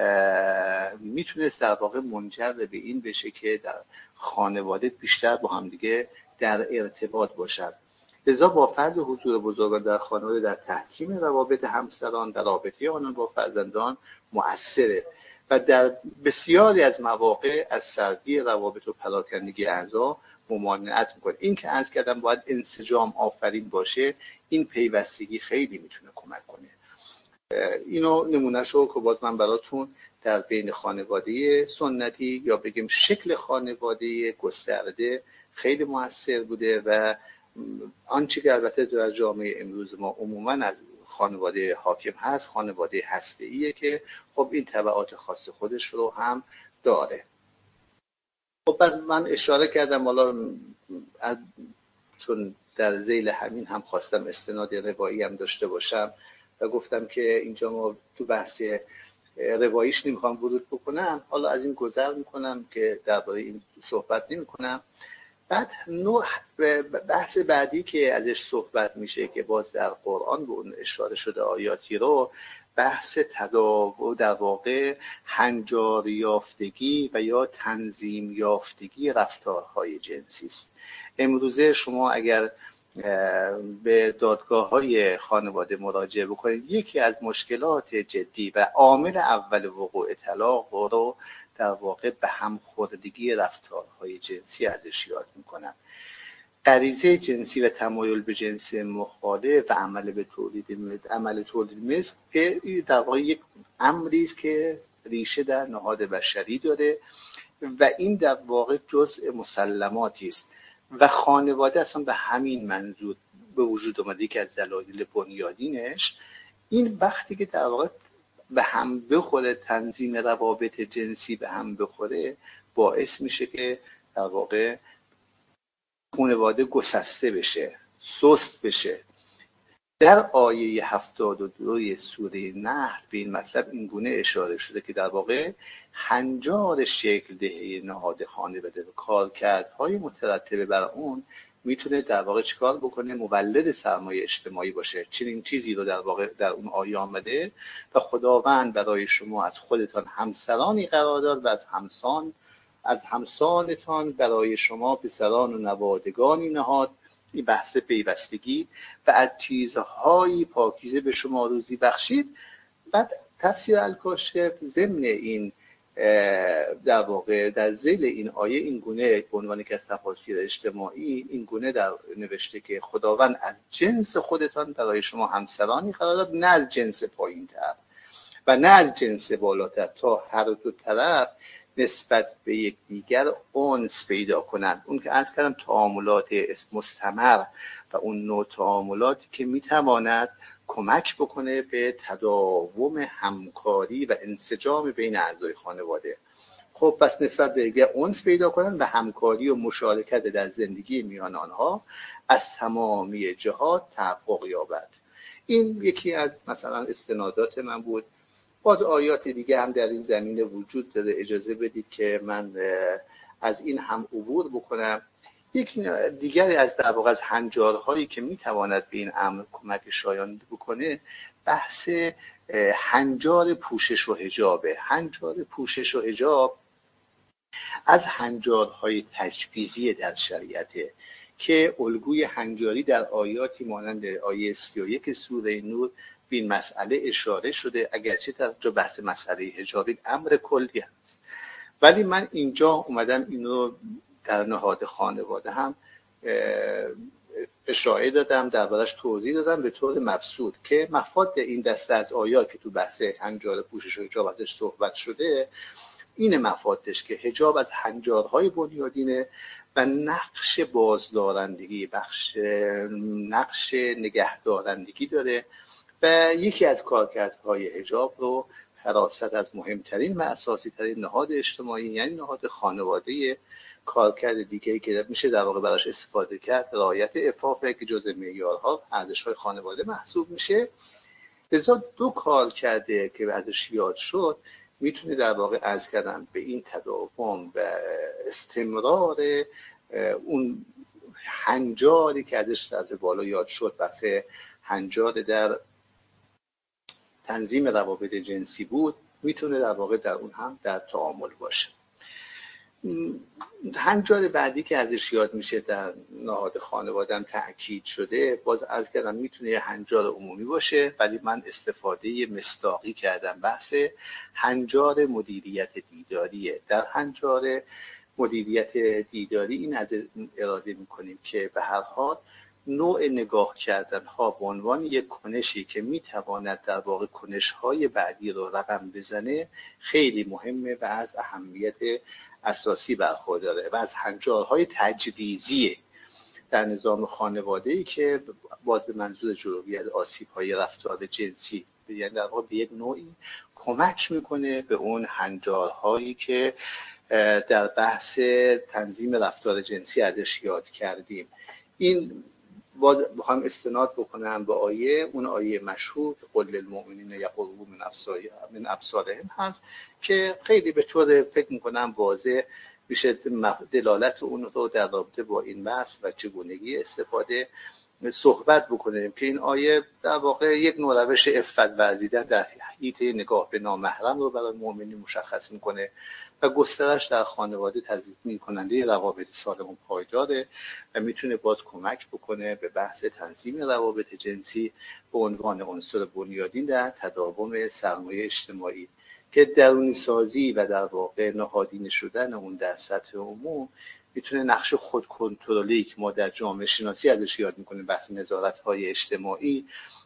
در واقع منجر به این بشه که در خانواده بیشتر با هم دیگه در ارتباط باشد. لذا با فرض حضور بزرگان در خانواده در تحکیم روابط همسران، در رابطه آنان با فرزندان مؤثره و در بسیاری از مواقع از سردی روابط و پراکندگی اعضا ممانعت میکنه. این که عرض کردم باید انسجام آفرین باشه، این پیوستگی خیلی میتونه کمک کنه. اینو نمونهشو که باز من براتون در بین خانواده سنتی یا بگیم شکل خانواده گسترده خیلی موثر بوده و آنچه که البته در جامعه امروز ما عموما از خانواده حاکم هست خانواده هسته‌ایه که خب این تبعات خاص خودش رو هم داره. خب پس من اشاره کردم حالا چون در ذیل همین هم خواستم استناد روایی هم داشته باشم و گفتم که اینجا ما تو بحث رواییش نمیخوام ورود بکنم، حالا از این گذر میکنم که درباره این صحبت نمیکنم. بعد بحث بعدی که ازش صحبت میشه که باز در قرآن به اون اشاره شده آیاتی رو، بحث تداول در واقع هنجار یافتگی و یا تنظیم یافتگی رفتارهای جنسی است. امروزه شما اگر به دادگاه‌های خانواده مراجعه بکنید، یکی از مشکلات جدی و عامل اول وقوع طلاق رو در واقع به همخوردگی رفتارهای جنسی ازش یاد میکنن. غریزه جنسی و تمایل به جنس مخالف و عمل تولید مثل که در واقع یک امری است که ریشه در نهاد بشری داره و این در واقع جزء مسلماتی است و خانواده اصلا به همین منظور به وجود اومده که از دلایل بنیادینش این وقتی که در واقع به هم بخوره، تنظیم روابط جنسی به هم بخوره، باعث میشه که در واقع خانواده گسسته بشه، سست بشه. در آیه 72 سوره نحل به این مطلب این گونه اشاره شده که در واقع هنجار شکل دهی نهاد خانواده و کارکردهای مترتبه بر اون میتونه در واقع چیکار بکنه؟ مولد سرمایه اجتماعی باشه. چنین چیزی رو در واقع در اون آیه آمده و خداوند برای شما از خودتان همسرانی قرار داد و از همسانتان برای شما پسران و نوادگانی نهاد، این بحث پیوستگی، و از چیزهایی پاکیزه به شما روزی بخشید. بعد تفسیر الکاشف ضمن این در واقع در ذیل این آیه این گونه به عنوان که از تفاسیر اجتماعی این گونه در نوشته که خداوند از جنس خودتان برای شما همسرانی قرار داد، نه از جنس پایین‌تر و نه از جنس بالاتر، تا هر دو طرف نسبت به یک دیگر انس پیدا کنند. اون که عرض کردم تعاملات مستمر و اون نوع تعاملاتی که میتواند کمک بکنه به تداوم همکاری و انسجام بین اعضای خانواده. خب پس نسبت به دیگر انس پیدا کنن و همکاری و مشارکت در زندگی میان آنها از تمامی جهات تحقق یابد. این یکی از مثلا استنادات من بود. بعد آیات دیگه هم در این زمینه وجود داره، اجازه بدید که من از این هم عبور بکنم. یک دیگری از در واقع از هنجارهایی که میتواند به این امر کمک شایان بکنه بحث هنجار پوشش و حجابه. هنجار پوشش و حجاب از هنجارهای تجویزی در شریعته که الگوی هنجاری در آیاتی مانند آیه 31 سوره نور به این مسئله اشاره شده، اگرچه در جا بحث مسئله حجاب امر کلی هست، ولی من اینجا اومدم اینو در نهاد خانواده هم اشاره دادم، دربارش توضیح دادم به طور مبسوط که مفاد این دسته از آیات که تو بحث هنجار پوشش و حجاب ازش صحبت شده این مفادش که حجاب از هنجارهای بنیادینه و نقش بازدارندگی، نقش نگهدارندگی داره و یکی از کارکردهای حجاب رو حراست از مهمترین و اساسی ترین نهاد اجتماعی یعنی نهاد خانواده کارکرد دیگه‌ای که میشه در واقع براش استفاده کرد رعایت عفافه که جزء معیارها ارزش‌های خانواده محسوب میشه. لذا دو کار کرده که بعدش یاد شد میتونه در واقع عرض کردن به این تداوم و استمرار اون هنجاری که ازش در بالا یاد شد، بحث هنجار در تنظیم روابط جنسی بود، میتونه در واقع در اون هم در تعامل باشه. هنجار بعدی که ازش یاد میشه در نهاد خانواده هم تأکید شده، باز عرض کردم میتونه یه هنجار عمومی باشه، ولی من استفاده مصداقی کردم. بحث هنجار مدیریت دیداریه. در هنجار مدیریت دیداری این از اراده میکنیم که به هر حال نوع نگاه کردن ها به عنوان یک کنشی که میتواند در واقع کنش های بعدی رو رقم بزنه خیلی مهمه و از اهمیت اساسی برخورداره و از هنجارهای تجویزی در نظام خانواده‌ای که باز به منظور جلوگیری از آسیب‌های رفتار جنسی، یعنی در واقع به یک نوعی کمک میکنه به اون هنجارهایی که در بحث تنظیم رفتار جنسی ازش یاد کردیم. این باز بخوام استناد بکنم به اون آیه مشهور که قل للمؤمنین یغضوا من ابصارهم هست که خیلی به طور فکر میکنم واضح میشه دلالت اون رو در رابطه با این بحث و چگونگی استفاده صحبت بکنیم که این آیه در واقع یک نوع روش عفت ورزیدن در حیطه نگاه به نامحرم رو برای مؤمنین مشخص میکنه و گسترش در خانواده تضمین کننده روابط سالم و پایداره و میتونه باز کمک بکنه به بحث تنظیم روابط جنسی به عنوان عنصر بنیادین در تداوم سرمایه اجتماعی که درونی سازی و در واقع نهادینه شدن اون در سطح عموم میتونه نقش خود کنترلی که ما در جامعه شناسی ازش یاد میکنیم، بحث نظارت‌های اجتماعی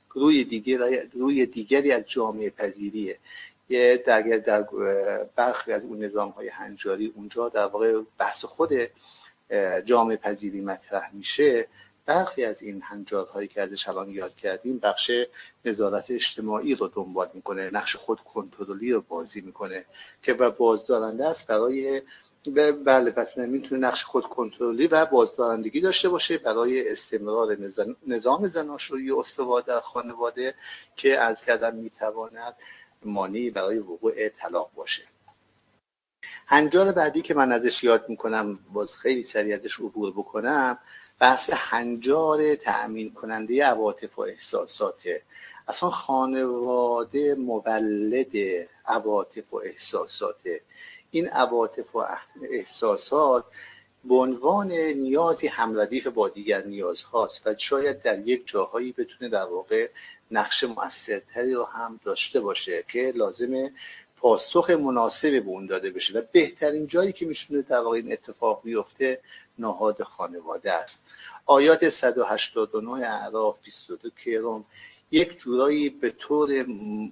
روی دیگری از جامعه پذیریه. در برخی از اون نظام‌های هنجاری اونجا در واقع بحث خود جامعه پذیری مطرح میشه، برخی از این هنجارهایی که ازش الان یاد کردیم بخش نظارت اجتماعی رو دنبال میکنه، نقش خود کنترلی رو بازی میکنه که بازدارنده است برای بله پس میتونه نقش خود کنترلی و بازدارندگی داشته باشه برای استمرار نظام زناشویی استوار در خانواده که از کردن میتواند مانعی برای وقوع طلاق باشه. هنجار بعدی که من ازش یاد میکنم باز خیلی سریع ازش عبور بکنم، بحث هنجار تأمین کننده عواطف و احساساته. اصلا خانواده مولد عواطف و احساساته. این عواطف و احساسات به عنوان نیازی همردیف با دیگر نیازهاست و شاید در یک جاهایی بتونه در واقع نقش مؤثرتری رو هم داشته باشه که لازمه پاسخ مناسبی به اون داده بشه و بهترین جایی که میشونه در واقع این اتفاق بیفته نهاد خانواده است. آیات 189 اعراف 22 کرم یک جورایی به طور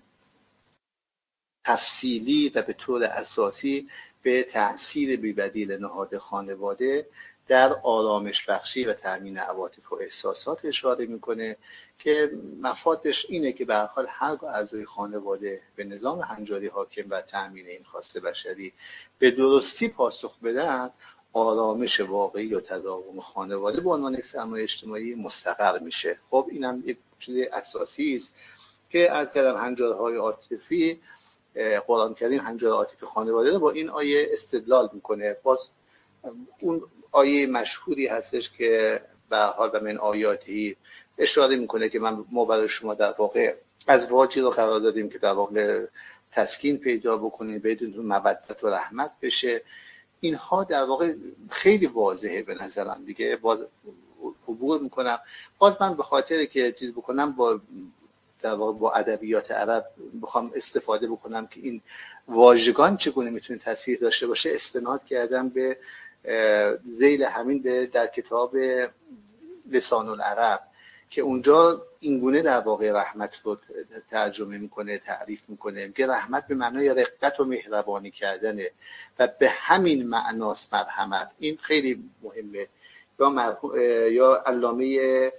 تفصیلی و به طور اساسی به تأثیر بی‌بدیل نهاد خانواده در آرامش بخشی و تأمین عواطف و احساسات اشاره میکنه که مفادش اینه که به هر حال هر اعضای خانواده به نظام هنجاری حاکم و تأمین این خواسته بشری به درستی پاسخ بدن، آرامش واقعی و تداوم خانواده به عنوان یک سرمایه اجتماعی مستقر میشه. خب اینم یک چیز اساسی است که از کلام هنجارهای عاطفی قرآن کریم هنجار عاطفی خانواده رو با این آیه استدلال میکنه. باز اون آیه مشهوری هستش که به حال و من آیاتی اشاره میکنه که ما برای شما در واقع ازواجی رو قرار دادیم که در واقع تسکین پیدا بکنه، بدون مودت و رحمت بشه. اینها در واقع خیلی واضحه به نظرم دیگه. باز عبور میکنم. باز من به خاطر که چیز بکنم در واقع با ادبیات عرب بخوام استفاده بکنم که این واژگان چگونه میتونه تاثیر داشته باشه، استناد کردم به ذیل همین در کتاب لسان العرب که اونجا اینگونه در واقع رحمت رو ترجمه میکنه، تعریف میکنه که رحمت به معنای رقت و مهربانی کردنه و به همین معناست مرحمت. این خیلی مهمه. یا علامه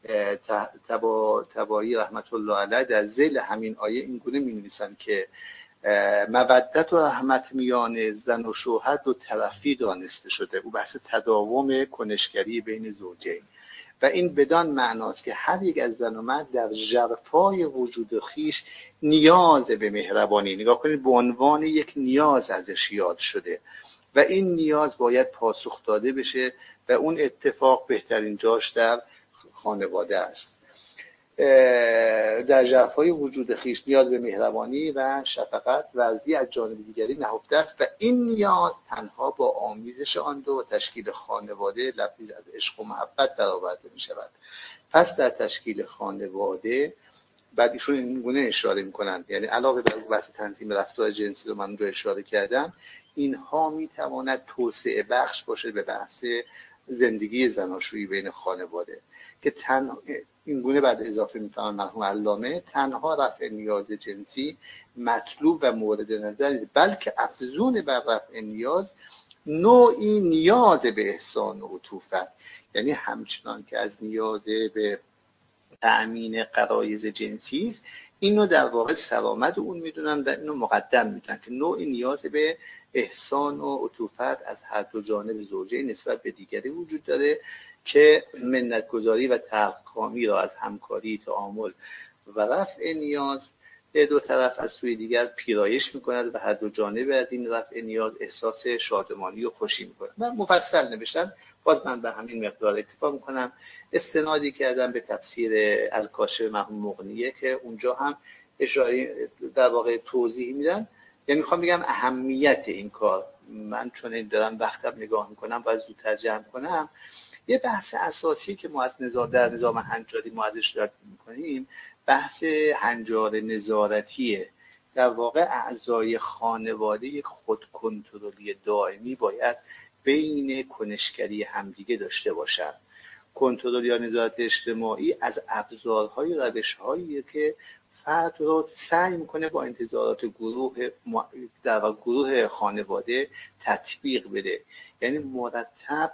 تبایی رحمت الله علیه در ذیل همین آیه اینگونه می‌نویسن که مودت و رحمت میان زن و شوهر دو طرفی دانسته شده. او بحث تداوم کنشگری بین زوجین و این بدان معناست که هر یک از زن و مرد در ژرفای وجود خیش نیاز به مهربانی، نگاه کنید، به عنوان یک نیاز ازش یاد شده و این نیاز باید پاسخ داده بشه و اون اتفاق بهترین جاش در خانواده است. در ژرفای وجود خیش نیاز به مهربانی و شفقت ورزی از جانب دیگری نهفته است و این نیاز تنها با آمیزش آن دو و تشکیل خانواده لبریز از عشق و محبت برآورده می شود. پس در تشکیل خانواده بعد ایشون این گونه اشاره میکنن، یعنی علاوه بر بحث تنظیم رفتار جنسی رو من اونجا اشاره کردم، اینها میتواند توسعه بخش باشه به بحث زندگی زناشویی بین خانواده که این گونه بعد اضافه میفهمم مرحوم علامه تنها رفع نیاز جنسی مطلوب و مورد نظر، بلکه افزون بر رفع نیاز نوعی نیاز به احسان و عطوفت، یعنی همچنان که از نیاز به تأمین غرایز جنسی است، اینو در واقع سلامت اون میدونن و اینو مقدم میدونن که نوعی نیاز به احسان و عطوفت از هر دو جانب زوجین نسبت به دیگری وجود داره که منت‌گذاری و تلق‌کامی را از همکاری، تعامل و رفع نیاز دو طرف از سوی دیگر پیرایش میکند و هر دو جانب از این رفع نیاز احساس شادمانی و خوشی میکنند. من مفصل نوشتم، باز من به همین مقدار اکتفا میکنم. استنادی کردم به تفسیر الکاشف مرحوم مغنیه که اونجا هم اشاره در واقع توضیح میدن. یعنی میخوام بگم اهمیت این کار، من چون دارم وقتم نگاه میکنم باید زودتر جمع کنم. یه بحث اساسی که ما از در نظام هنجاری ما ازش رد میکنیم بحث هنجار نظارتیه. در واقع اعضای خانواده یک خودکنترلی دائمی باید بین کنشگری همدیگه داشته باشن. کنترل یا نظارت اجتماعی از ابزارهای روش‌هایی که فرد رو سعی میکنه با انتظارات گروه خانواده تطبیق بده، یعنی مرتب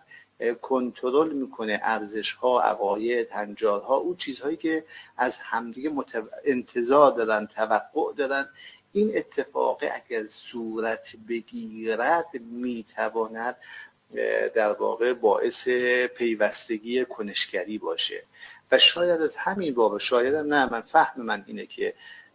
کنترل میکنه ارزش‌ها، عقاید، هنجارها، اون چیزهایی که از همدیگه انتظار دارن، توقع دارن. این اتفاق اگر صورت بگیرد میتواند در واقع باعث پیوستگی کنشگری باشه و شاید از همین باب، شاید نه، من فهم من اینه که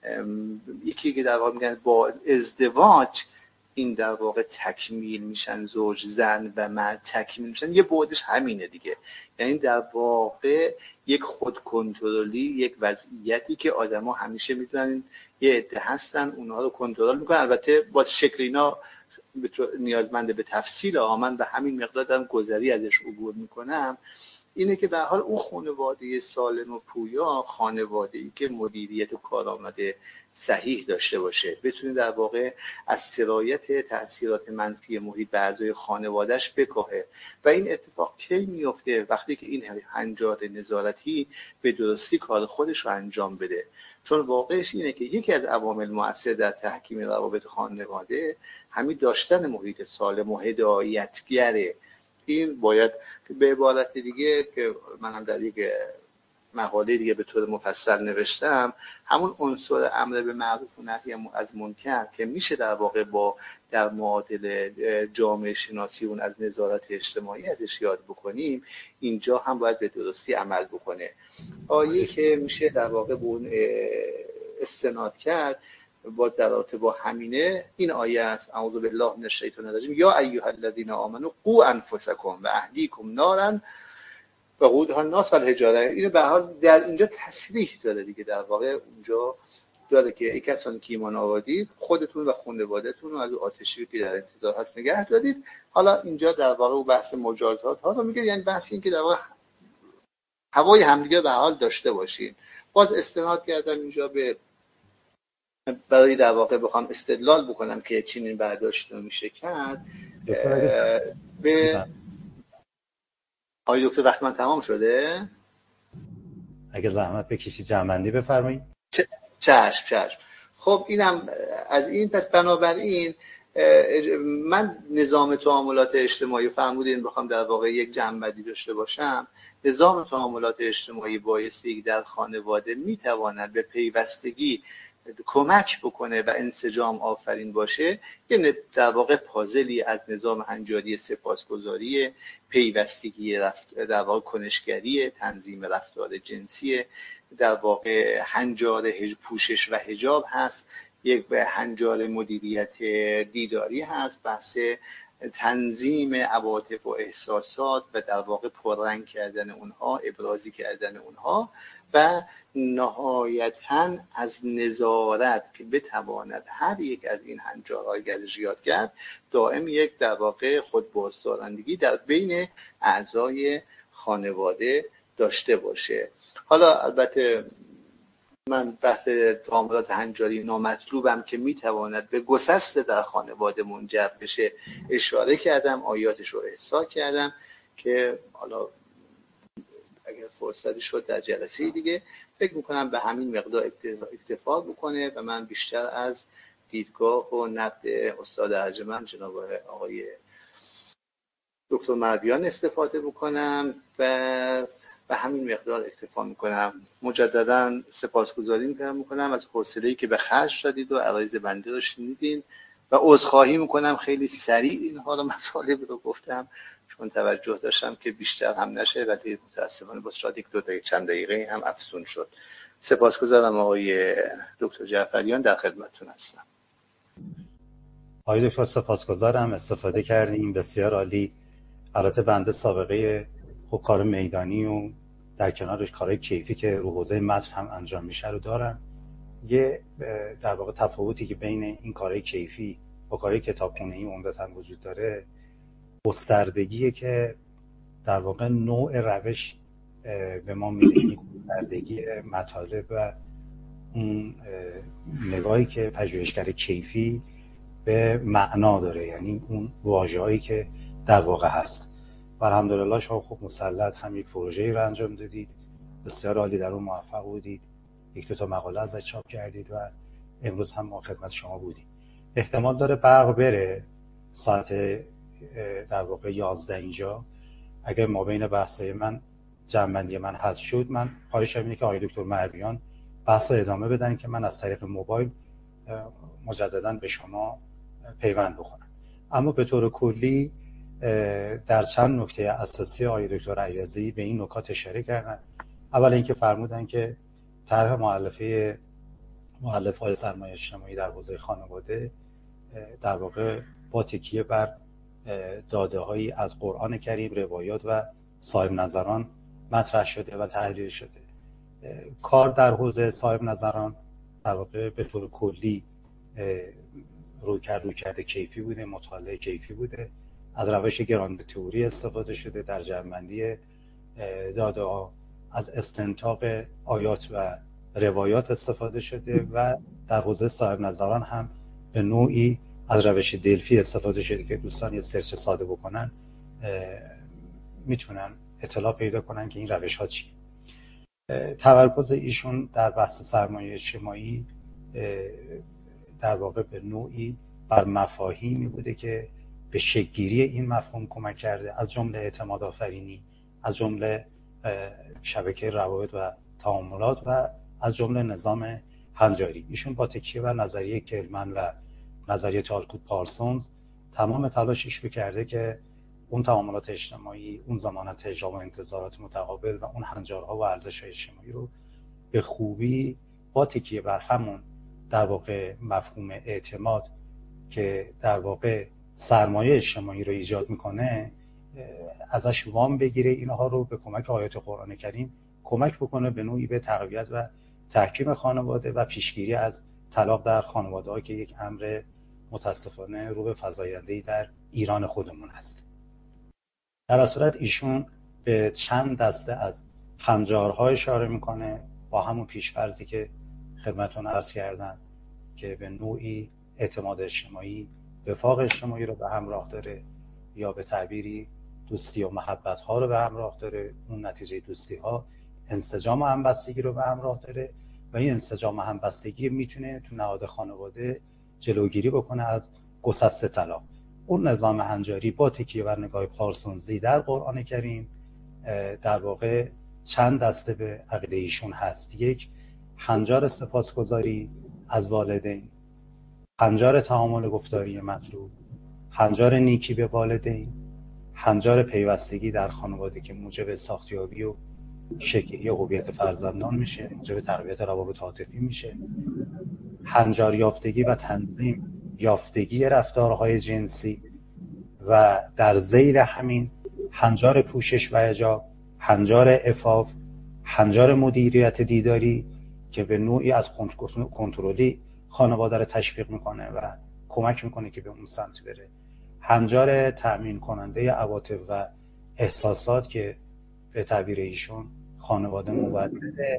یکی که در واقع میگن با ازدواج این در واقع تکمیل میشن، زوج زن و مرد تکمیل میشن، یه بعدش همینه دیگه. یعنی در واقع یک خودکنترلی، یک وضعیتی که آدما همیشه میتونن، یه عده هستن اونها رو کنترل میکنن. البته با شکل اینا نیازمنده به تفصیل، من به همین مقدار دارم گذری ازش عبور میکنم. اینه که به حال اون خانواده سالم و پویا، خانواده‌ای که مدیریت و کارآمد صحیح داشته باشه، بتونه در واقع از سرایت تأثیرات منفی محیط به اعضای خانواده‌اش بکاهه. و این اتفاق کی میفته؟ وقتی که این هنجار نظارتی به درستی کار خودش رو انجام بده. چون واقعش اینه که یکی از عوامل مؤثر در تحکیم روابط خانواده همین داشتن محیط سالم و هدایتگره. این باید به عبارت دیگه که منم در یک مقاله دیگه به طور مفصل نوشتم، همون عنصر امر به معروف و نهی از منکر که میشه در واقع با در معادل جامعه شناسی اون از نظارت اجتماعی ازش یاد بکنیم، اینجا هم باید به درستی عمل بکنه. آیه که میشه در واقع به اون استناد کرد باز در رابطه با همینه این آیه است: اعوذ بالله من الشیطان الرجیم یا ایها الذین آمنوا قوا انفسکم و اهلیکم نارا وقودها الناس والحجاره. اینو به حال در اینجا تصریح داره دیگه، در واقع اونجا داره که ای کسانی که ایمان آوردید خودتون و خانواده‌تون رو از آتشی که در انتظار هست نگه دارید. حالا اینجا در واقع اون بحث مجازات ها رو میگه، یعنی بحث این که در واقع هوای همدیگه به حال داشته باشین. باز استناد کردم اینجا به برای در واقع بخوام استدلال بکنم که چنین برداشت میشه کرد به آقای دکتر. وقت من تمام شده؟ اگه زحمت بکشید جمع‌بندی بفرمایید. چشم. خب اینم از این. پس بنابراین من نظام تعاملات اجتماعی فرمودین بخوام در واقع یک جمع‌بندی داشته باشم، نظام تعاملات اجتماعی بایستی در خانواده میتواند به پیوستگی کمک بکنه و انسجام آفرین باشه. یعنی در واقع پازلی از نظام هنجاری سپاسگزاری، پیوستگی در واقع کنشگری، تنظیم رفتار جنسی، در واقع هنجار پوشش و حجاب هست، یک هنجار مدیریت دیداری هست، بحث تنظیم عواطف و احساسات و در واقع پررنگ کردن اونها، ابرازی کردن اونها و نهایتاً از نظارت که بتواند هر یک از این هنجارهای گردش یاد کرد دائم یک در واقع خودبازدارندگی در بین اعضای خانواده داشته باشه. حالا البته من بحث تعاملات هنجاری نامطلوبم که میتواند به گسست در خانواده منجر بشه اشاره کردم، آیاتش رو احصا کردم که حالا اگر فرصتی شد در جلسه دیگه فکر میکنم به همین مقدار اکتفا بکنه و من بیشتر از دیدگاه و نقد استاد ارجمند جناب آقای دکتر مرویان استفاده بکنم و به همین مقدار اکتفا میکنم. مجددا سپاسگزاری میکنم از حوصله‌ای که به خرج دادید و عرایض بنده رو شنیدین و عذرخواهی میکنم خیلی سریع اینها رو مطالب رو گفتم چون توجه داشتم که بیشتر هم نشه ولی متاسفانه با شاید یک دو دقیقه چند دقیقه هم افزون شد. سپاسگزارم آقای دکتر جعفریان، در خدمتتون هستم. آقای دکتر سپاسگزارم، استفاده کردیم، بسیار عالی. البته بنده سابقه خب کار میدانی و در کنارش کارهای کیفی که رو حوزه متن هم انجام میشه رو دارم. یه در واقع تفاوتی که بین این کارهای کیفی و کارهای کتابخونه‌ای عمدتاً وجود داره گستردگیه که در واقع نوع روش به ما میده، یعنی گستردگی مطالب و اون نگاهی که پژوهشگر کیفی به معنا داره، یعنی اون واژه‌هایی که در واقع هست. و الحمدلله شما خوب مسلط هم یک پروژه‌ای رو انجام دادید، بسیار عالی، در اون موفق بودید، یک دو تا مقاله ازش چاپ کردید و امروز هم ما خدمت شما بودیم. احتمال داره برق بره ساعت در واقع 11 اینجا. اگر ما بین بحثای من جمع‌بندی من حذف شد، من خواهشم اینه که آقای دکتر مرویان بحث ادامه بدن که من از طریق موبایل مجددا به شما پیوند بخورم. اما به طور کلی در چند نکته اساسی آقای دکتر عیاضی به این نکات اشاره کردن. اول اینکه فرمودن که طرح مؤلفه‌های سرمایه اجتماعی در حوزه خانواده در واقع با تکیه بر داده‌هایی از قرآن کریم، روایات و صاحب نظران مطرح شده و تحلیل شده. کار در حوزه صاحب نظران در واقع به طور کلی رویکرد کیفی بوده، مطالعه کیفی بوده، از روش گراند تئوری استفاده شده در جمع‌بندی داده‌ها، از استنتاق آیات و روایات استفاده شده و در حوزه صاحب نظران هم به نوعی از روش دلفی استفاده شده که دوستان یه سرچ ساده بکنن میتونن اطلاع پیدا کنن که این روش ها چیه. تمرکز ایشون در بحث سرمایه اجتماعی در واقع به نوعی بر مفاهیمی بوده که به شکل‌گیری این مفهوم کمک کرده، از جمله اعتماد آفرینی، از جمله شبکه روابط و تعاملات و از جمله نظام هنجاری. ایشون با تکیه بر نظریه کلمن و نظریه تالکوت پارسونز تمام تلاشش رو کرده که اون تعاملات اجتماعی، اون ضمانت اجرا و انتظارات متقابل و اون هنجارها و ارزش‌های اجتماعی رو به خوبی با تکیه بر همون در واقع مفهوم اعتماد که در واقع سرمایه اجتماعی رو ایجاد میکنه ازش وام بگیره، اینها رو به کمک آیات قرآن کریم کمک بکنه به نوعی به تقویت و تحکیم خانواده و پیشگیری از طلاق در خانواده‌ها که یک امر متاسفانه رو به فزاینده‌ای در ایران خودمون هست. در صورت ایشون به چند دسته از هنجارها اشاره میکنه با همون پیش‌فرضی که خدمتتون عرض کردم که به نوعی اعتماد اجتماعی، وفاق اجتماعی رو به همراه داره یا به تعبیری دوستی و محبت ها رو به همراه داره. اون نتیجه دوستی ها انسجام و همبستگی رو به همراه داره و این انسجام و همبستگی میتونه تو نهاد خانواده جلوگیری بکنه از گسست طلاق. اون نظام هنجاری با تکیه بر نگاه پارسونزی در قرآن کریم در واقع چند دسته به عقیده ایشون هست. یک، هنجار سپاسگزاری از والدین، هنجار تعامل گفتاری مطلوب، هنجار نیکی به والدین، هنجار پیوستگی در خانواده که موجب ساختیابی و شکلی هویت فرزندان میشه، موجب تقویت روابط عاطفی میشه، هنجار یافتگی و تنظیم یافتگی رفتارهای جنسی و در ذیل همین هنجار پوشش و حجاب، هنجار عفاف، هنجار مدیریت دیداری که به نوعی از کنترلی خانواده رو تشویق میکنه و کمک میکنه که به اون سمت بره، هنجار تأمین کننده عواطف و احساسات که به تعبیر ایشون خانواده مولد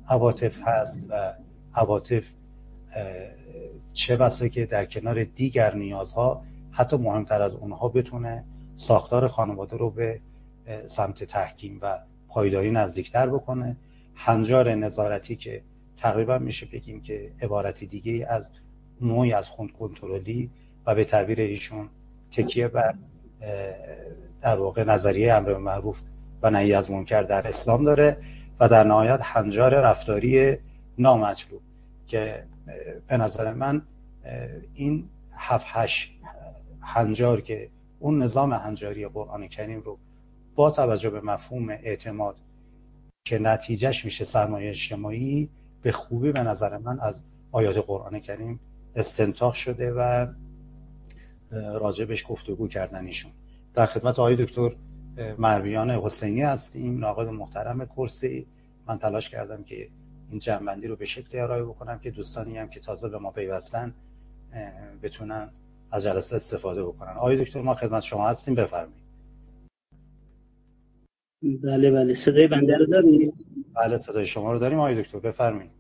عواطف هست و عواطف چه بسا که در کنار دیگر نیازها حتی مهمتر از اونها بتونه ساختار خانواده رو به سمت تحکیم و پایداری نزدیکتر بکنه. هنجار نظارتی که تقریبا میشه بگیم که عبارتی دیگه از نوعی از خود کنترلی و به تعبیر ایشون تکیه بر در واقع نظریه امر معروف و نهی از منکر در اسلام داره و در نهایت هنجار رفتاری نامطلوب که به نظر من این 7-8 هنجار که اون نظام هنجاری قرآن کریم رو با توجه به مفهوم اعتماد که نتیجهش میشه سرمایه اجتماعی به خوبی به نظر من از آیات قرآن کریم استنتاج شده و راجبش گفتگو کردن ایشون. در خدمت آقای دکتر مرویان حسینی هستیم، ناقد محترم کرسی. من تلاش کردم که این جمع‌بندی رو به شکلی ارائه بکنم که دوستانی هم که تازه به ما پیوستن بتونن از جلسه استفاده بکنن. آقای دکتر ما خدمت شما هستیم، بفرمایید. بله صدای بنده رو دارید؟ بله صدای شما رو داریم آقای دکتر، بفرمایید.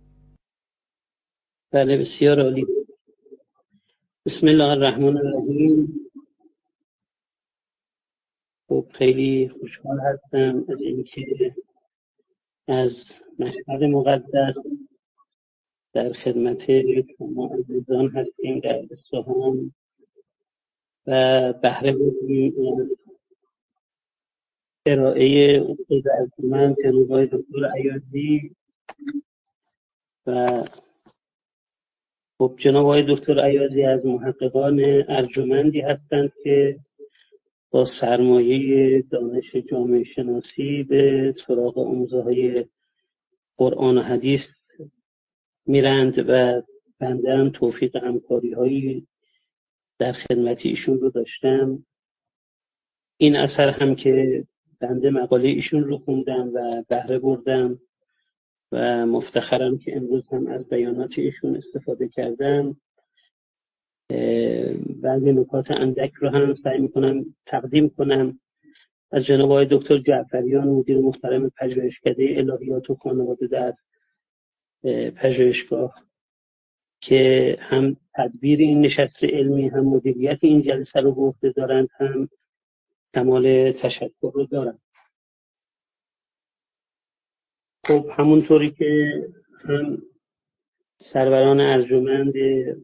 بله بسیار عالی. بسم الله الرحمن الرحیم. خب خیلی خوشحال هستم از اینکه از مشهد مقدس در خدمت شما عزیزان هستیم در اصفهان و بهره بردیم ارائه استاد ارجمند جناب آقای دکتر ایازی و خب جناب آقای دکتر ایازی از محققان ارجمندی هستند که با سرمایه دانش جامعه شناسی به سراغ آموزه‌های قرآن و حدیث میرند و بنده هم توفیق همکاری‌هایی در خدمت ایشون رو داشتم. این اثر هم که بنده مقاله ایشون رو خوندم و بهره بردم و مفتخرم که امروز هم از بیانات ایشون استفاده کردم. بعضی نکات اندک رو هم سعی میکنم تقدیم کنم از جناب آقای دکتر جعفریان مدیر محترم پژوهشکده الهیات و خانواده در پژوهشگاه که هم تدبیر این نشست علمی هم مدیریت این جلسه رو به عهده دارند، هم کمال تشکر رو دارم. خب همونطوری که هم سروران ارجمند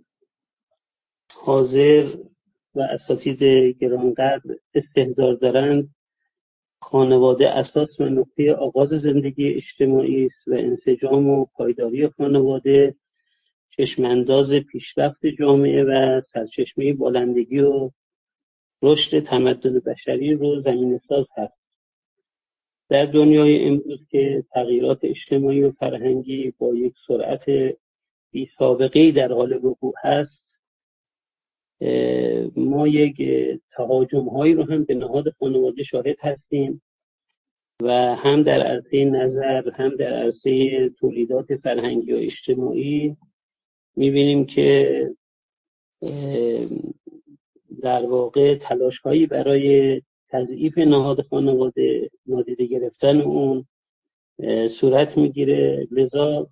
حاضر و اساتید گرانقدر استحضار دارند، خانواده اساس و نقطه آغاز زندگی اجتماعی است و انسجام و پایداری خانواده چشمانداز پیشرفت جامعه و سرچشمه بالندگی و رشد تمدن بشری رو زمینه‌ساز هست. در دنیای امروز که تغییرات اجتماعی و فرهنگی با یک سرعت بی‌سابقه‌ای در حال وقوع هست، ما یک تهاجم‌هایی رو هم به نهاد خانواده شاهد هستیم و هم در عرصه نظر هم در عرصه تولیدات فرهنگی و اجتماعی می‌بینیم که در واقع تلاش‌هایی برای تضعیف نهاد خانواده، نادیده گرفتن اون صورت میگیره. لذا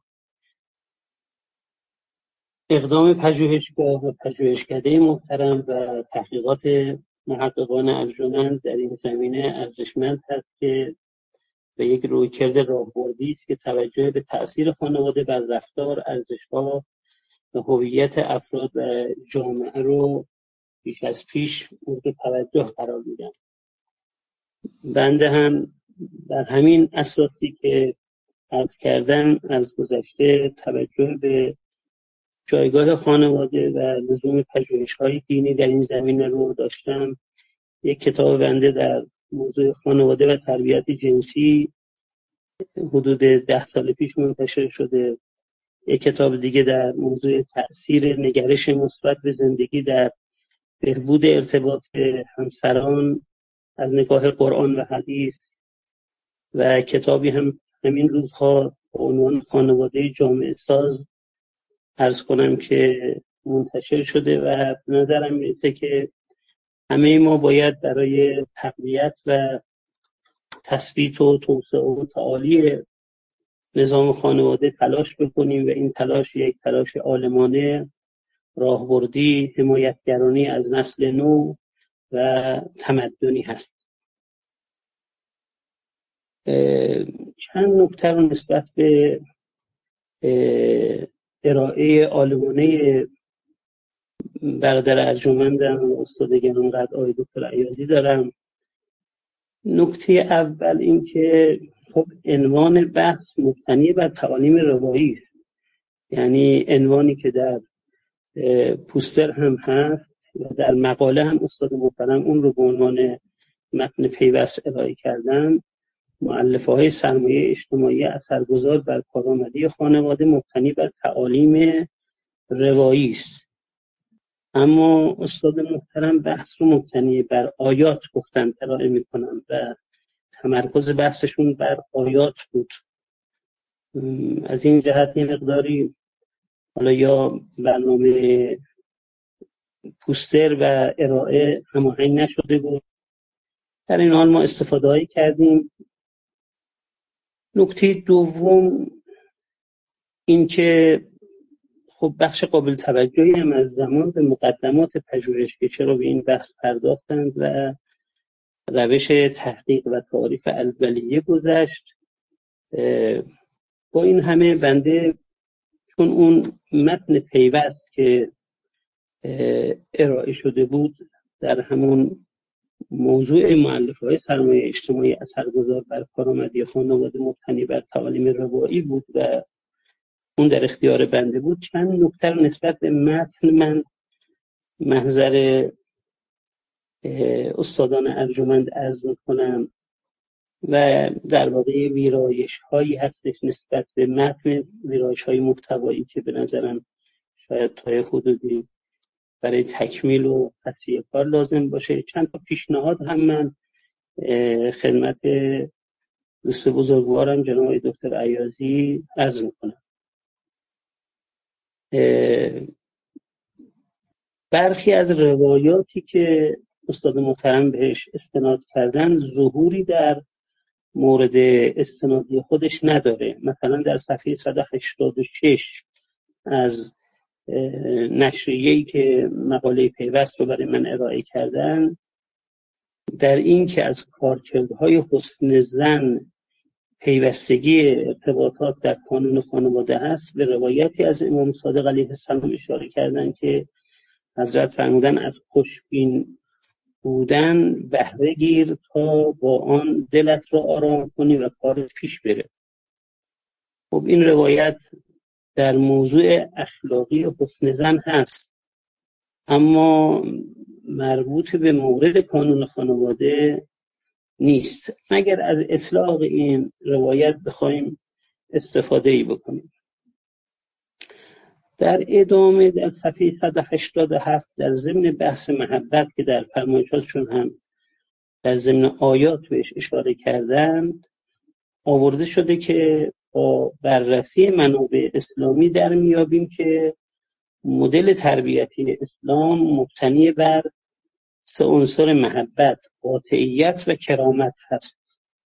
اقدام پژوهشگاه و پژوهشکده محترم و تحقیقات محققان ارجمند در این زمینه ارزشمند هست که به یک رویکرد راهبردی است که توجه به تأثیر خانواده بر رفتار، ارزش‌ها و هویت افراد و جامعه رو بیش از پیش مورد توجه قرار میدن. بنده هم در همین اساسی که عرض کردم از گذشته توجه به جایگاه خانواده و لزوم پژوهش‌های دینی در این زمینه رو داشتم. یک کتاب بنده در موضوع خانواده و تربیت جنسی حدود 10 سال پیش منتشر شده. یک کتاب دیگه در موضوع تأثیر نگرش مثبت به زندگی در بهبود ارتباط همسران از نگاه قرآن و حدیث و کتابی هم همین روزها با عنوان خانواده جامعه ساز عرض کنم که منتشر شده و نظرم میرسه که همه ما باید برای تقویت و تثبیت و توسعه و تعالی نظام خانواده تلاش بکنیم و این تلاش یک تلاش عالمانه، راهبردی، حمایتگرانی از نسل نو و تمدنی هست. چند نکته رو نسبت به ارائه عالمانه برادر ارجمندم و استاد گرامی‌قدر آقای دکتر ایازی دارم. نکته اول این که خب عنوان بحث مبتنی بر تعالیم روایی است، یعنی عنوانی که در پوستر هم هست و در مقاله هم استاد محترم اون رو به عنوان متن پیوست ارائه کردن، مؤلفه‌های سرمایه اجتماعی اثرگذار بر کارآمدی خانواده مبتنی بر تعالیم روایی است. اما استاد محترم بحث رو مبتنی بر آیات گفتن ارائه می‌کنن و تمرکز بحثشون بر آیات بود. از این جهت یه مقداری حالا یا برنامه پوستر و ارائه هماهنگ نشده بود، در این حال ما استفاده‌ای کردیم. نکته دوم این که خب بخش قابل توجهی هم از زمان به مقدمات پژوهش که چرا به این بحث پرداختند و روش تحقیق و تعریف اولیه گذشت. با این همه بنده چون اون متن پیوست که ارائه شده بود در همون موضوع مؤلفه‌های سرمایه اجتماعی اثرگذار بر کارآمدی خانواده مبتنی بر تعالیم روایی بود و اون در اختیار بنده بود، چند نکته رو نسبت به متن من محضر استادان ارجمند عرض می‌کنم و در واقع ویرایش‌هایی هستش نسبت به متن، ویرایش‌های محتوایی که به نظرم شاید تا حدودی برای تکمیل و تصحیح کار لازم باشه. چند تا پیشنهاد هم من خدمت دوست بزرگوارم جناب دکتر ایازی عرض می‌کنم. برخی از روایاتی که استاد محترم بهش استناد کردن ظهوری در مورد استنادی خودش نداره. مثلا در صفحه 186 از نشریه‌ای که مقاله پیوست رو برای من ارائه کردن، در این که از کارکردهای حسن ظن پیوستگی ارتباطات در کانون خانواده هست، به روایتی از امام صادق علیه السلام اشاره کردن که حضرت فرمودن از خوشبین بودن بهره گیر تا با آن دلت را آرام کنی و کارت پیش بره. خب این روایت در موضوع اخلاقی حسن ظن هست، اما مربوط به مورد کانون خانواده نیست، مگر از اطلاق این روایت بخوایم استفاده‌ای بکنیم. در ادامه در صفحه 187 در ضمن بحث محبت که در فرمایشاتشون هم در ضمن آیات بهش اشاره کردند، آورده شده که با بررسی منابع اسلامی در میابیم که مدل تربیتی اسلام مبتنی بر 3 عنصر محبت، قاطعیت و کرامت هست.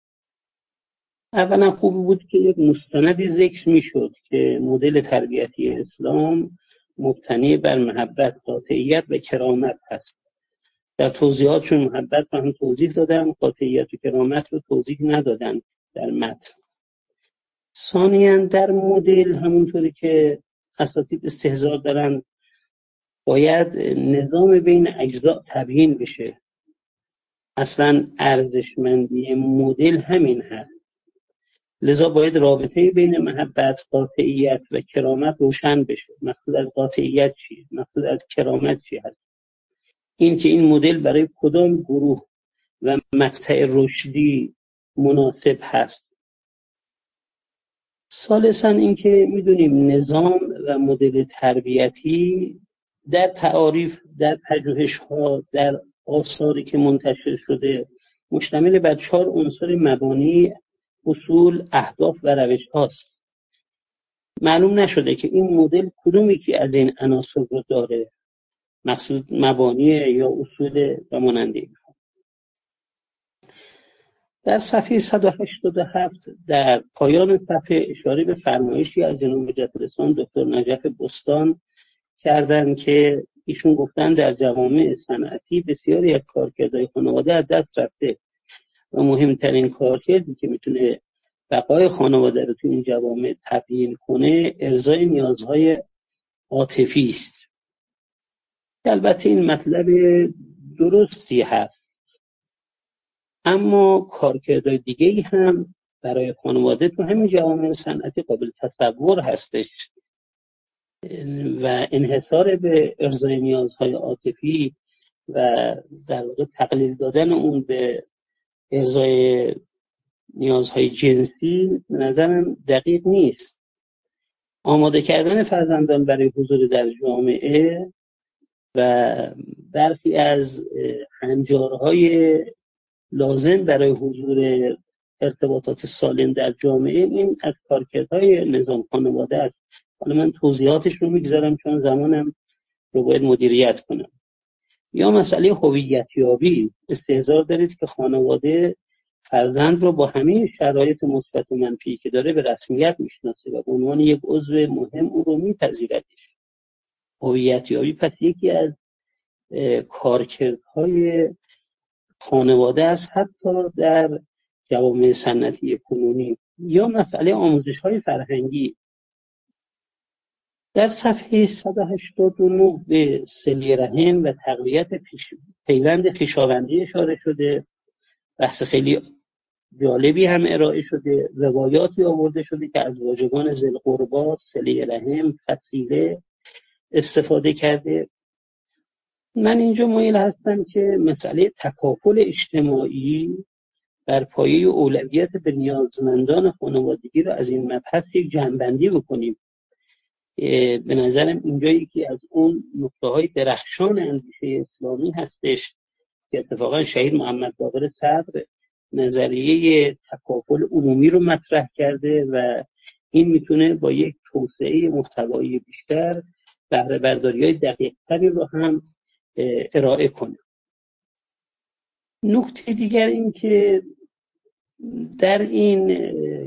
اولا خوب بود که یک مستندی ذکر میشد که مدل تربیتی اسلام مبتنی بر محبت، قاطعیت و کرامت هست. در توضیحات چون محبت رو هم توضیح دادم، قاطعیت و کرامت رو توضیح ندادن در متن. ثانیاً در مدل همونطوری که اساتید استحضار دارن باید نظام بین اجزا تبیین بشه. اصلا ارزشمندی مدل همین هست، لذا باید رابطه بین محبت، قاطعیت و کرامت روشن بشه. مقصود از قاطعیت چیه؟ مقصود از کرامت چی هست؟ این که این مدل برای کدام گروه و مقطع رشدی مناسب هست. ثالثاً این که میدونیم نظام و مدل تربیتی در تعاریف، در پژوهش‌ها، در آثاری که منتشر شده مشتمل بر 4 عنصر مبانی، اصول، اهداف و روش هاست. معلوم نشده که این مدل کدومی که از این عناصر رو داره، مقصود مبانی یا اصول و مانند اینها. در صفحه 187 در پایان صفحه اشاره به فرمایشی از جناب مجددرسان دکتر نجف بستان کردن که ایشون گفتن در جوامع صنعتی بسیاری از کارکردهای خانواده از دست رفته و مهمترین کارکردی که میتونه بقای خانواده رو توی این جوامع تبیین کنه ارضای نیازهای عاطفی است. البته این مطلب درستی هست، اما کارکردهای دیگه‌ای هم برای خانواده تو همین جوامع صنعتی قابل تصور هستش و انحصار به ارضای نیازهای عاطفی و در واقع تقلیل دادن اون به ارضای نیازهای جنسی به نظرم دقیق نیست. آماده کردن فرزندان برای حضور در جامعه و برخی از هنجارهای لازم برای حضور ارتباطات سالم در جامعه این از کارکردهای نظام خانواده است. حالا من توضیحاتش رو میگذارم چون زمانم رو باید مدیریت کنم. یا مسئله هویتیابی، استحضار دارید که خانواده فرزند رو با همه شرایط مثبت و منفی که داره به رسمیت میشناسه و به عنوان یک عضو مهم اون رو میپذیردش. هویتیابی پس یکی از کارکردهای خانواده است حتی در جوامع صنعتی کنونی. یا مسئله آموزش‌های فرهنگی، در صفحه 189 به صله رحم و تقویت پیوند خویشاوندی اشاره شده. بحث خیلی جالبی هم ارائه شده، روایاتی آورده شده که از واژگان ذوالقربی، صله رحم، فصیله استفاده کرده. من اینجا مایل هستم که مسئله تکافل اجتماعی بر پایه اولویت به نیازمندان خانوادگی رو از این مبحث یک جمع‌بندی بکنیم. به نظرم اینجا یکی از اون نقطه‌های درخشان اندیشه اسلامی هستش که اتفاقا شهید محمد باقر صدر نظریه تکافل عمومی رو مطرح کرده و این میتونه با یک توسعه محتوایی بیشتر بهره برداری‌های دقیق‌تری رو هم ارائه کنه. نکته دیگر این که در این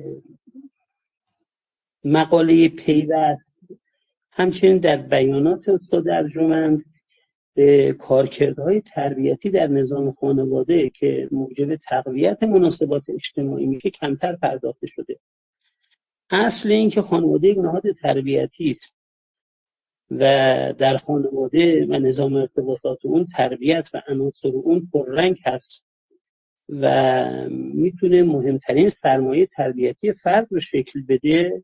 مقاله پیوست همچنین در بیانات استاد ارجمند به کارکردهای تربیتی در نظام خانواده که موجب تقویت مناسبات اجتماعی میشه کمتر پرداخته شده. اصل این که خانواده یک نهاد تربیتی است و در خانواده و نظام ارتباطات اون تربیت و عناصر اون پررنگ هست و میتونه مهمترین سرمایه تربیتی فرد رو شکل بده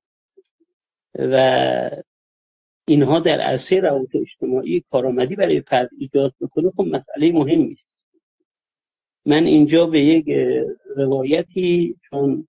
و اینها در عرصه روابط اجتماعی کارآمدی برای فرد ایجاد بکنه. خب مسئله مهمی است. من اینجا به یک روایتی، چون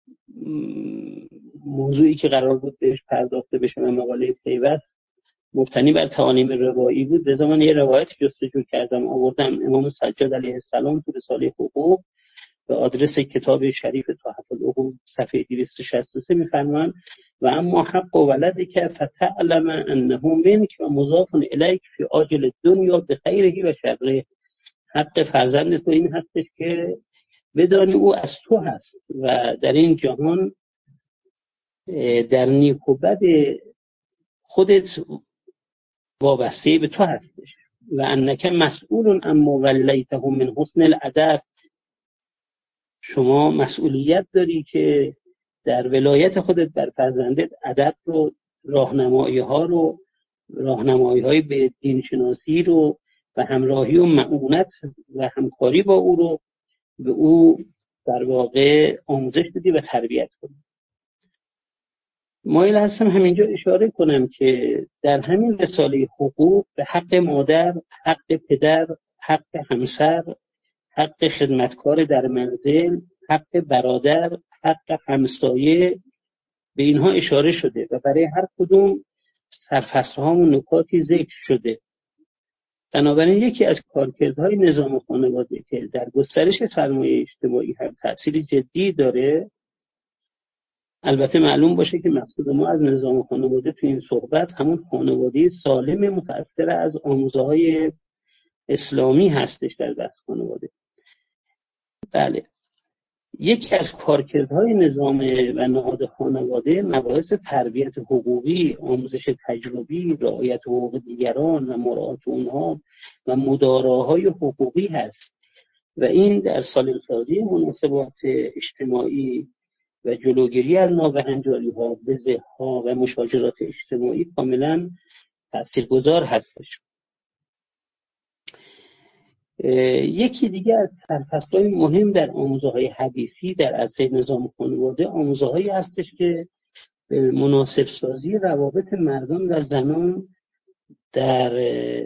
موضوعی که قرار بود بهش پرداخته بشه و مقاله پیوست مبتنی بر تعالیم روایی بود، به زمان یه روایت جستجو کردم، آوردم. امام سجاد علیه السلام تو رساله حقوق به آدرس کتاب شریف تحفه العقول صفحه 263 میفرمایند و اما حق ولدک فتعلم انه منک و مضاف الیک فی آجل الدنیا بخیره و شره. حق فرزند تو این هستش که بدانی او از تو هست و در این جهان در نیک و بد خودت وابسته به تو هستش و انک مسئول اما ولیته من حسن الادب. شما مسئولیت داری که در ولایت خودت بر فرزندت ادب رو، راهنمایی‌های به دینشناسی رو و همراهی و معونت و همکاری با او رو به او در واقع آموزش بدی و تربیت کنی. مایل هستم همینجا اشاره کنم که در همین رساله حقوق به حق مادر، حق پدر، حق همسر، حق خدمتکار در منزل، حق برادر، حق همسایه، به اینها اشاره شده و برای هر کدوم سرفصل‌ها و نکاتی ذکر شده. بنابراین یکی از کارکردهای نظام خانواده که در گسترش سرمایه اجتماعی هم تأثیر جدی داره، البته معلوم باشه که مقصود ما از نظام خانواده تو این صحبت همون خانواده سالم متأثر از آموزه‌های اسلامی هستش در بحث خانواده. بله. یکی از کارکردهای نظام و نهاد خانواده مباحث تربیت حقوقی، آموزش تجربی، رعایت حقوق دیگران و مراعات اونها و مداراهای حقوقی هست و این در سالم‌سازی مناسبات اجتماعی و جلوگیری از نابهنجاری‌ها، بزه‌ها و مشاجرات اجتماعی کاملا تاثیرگذار هستش. یکی دیگه از سرفصل‌های مهم در آموزه‌های حدیثی در عرصه نظام خانواده آموزه‌هایی هستش که مناسب سازی روابط مردان و زنان در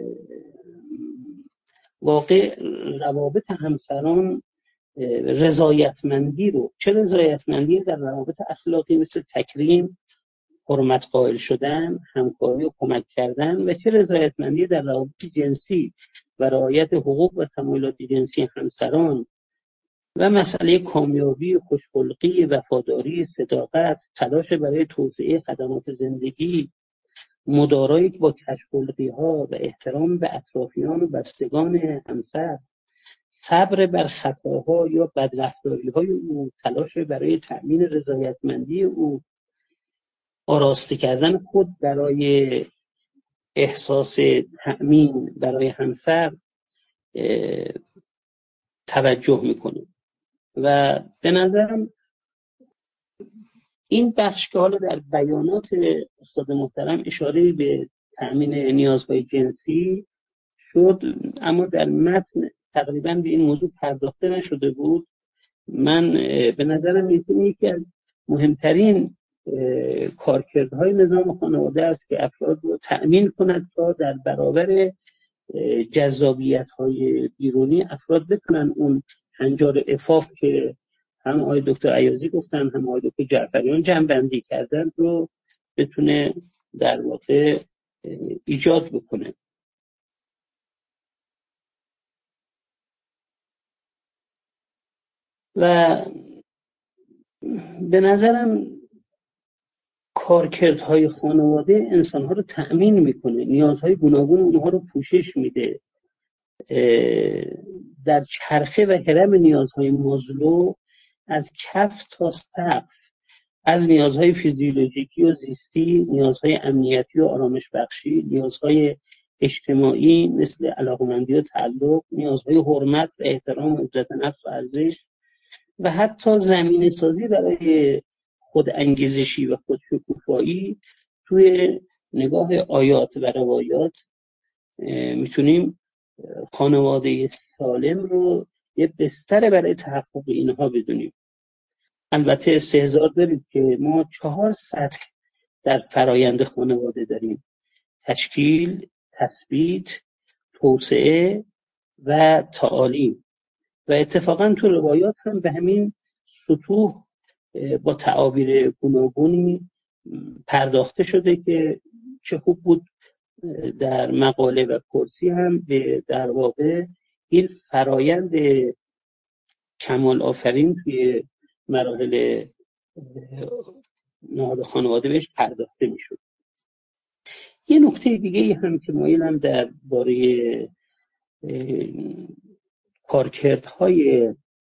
واقع روابط همسران رضایتمندی رو، چه رضایتمندی در روابط اخلاقی مثل تکریم، حرمت قائل شدن، همکاری و کمک کردن و چه رضایتمندی در روابط جنسی و رعایت حقوق و تمایلات جنسی همسران و مسئله کامیابی، خوشخلقی، وفاداری، صداقت، تلاش برای توسعه خدمات زندگی، مدارایی با کژخلقی‌ها و احترام به اطرافیان و بستگان همسر، صبر بر خطاها یا بدرفتاری‌های او، تلاش برای تأمین رضایتمندی او، آراسته کردن خود برای احساس تأمین برای همسر توجه میکنه و به نظرم این بخش که حالا در بیانات استاد محترم اشاره به تأمین نیازهای جنسی شد اما در متن تقریبا به این موضوع پرداخته نشده بود، من به نظرم میتونه یکی از مهمترین کارکردهای نظام خانواده است که افراد رو تأمین کند تا در برابر جذابیت‌های بیرونی افراد بتونن اون هنجار عفاف که هم آقای دکتر عیاضی گفتن هم آقای دکتر جعفریان جمع‌بندی کردن رو بتونه در واقع ایجاد بکنه. و به نظرم کارکردهای خانواده انسانها رو تأمین میکنه، نیازهای گوناگون اونها رو پوشش میده. در چرخه و هرم نیازهای مازلو از کف تا سقف، از نیازهای فیزیولوژیکی و زیستی، نیازهای امنیتی و آرامش بخشی، نیازهای اجتماعی مثل علاقمندی و تعلق، نیازهای حرمت و احترام و عزت نفس و ارزش و حتی زمینه سازی برای خود انگیزشی و خود شکوفایی توی نگاه آیات و روایات میتونیم خانواده سالم رو یه بستر برای تحقق اینها بدونیم. البته استحضار دارید که ما 4 سطح در فرایند خانواده داریم: تشکیل، تثبیت، توسعه و تعالیم و اتفاقا تو روایات هم به همین سطوح با تعابیر گوناگونی پرداخته شده که چه خوب بود در مقاله و کرسی هم به در واقع این فرایند کمال آفرین توی مراحل نهاد خانواده بهش پرداخته میشد. یه نکته دیگه هم که مایلم در باره کارکردهای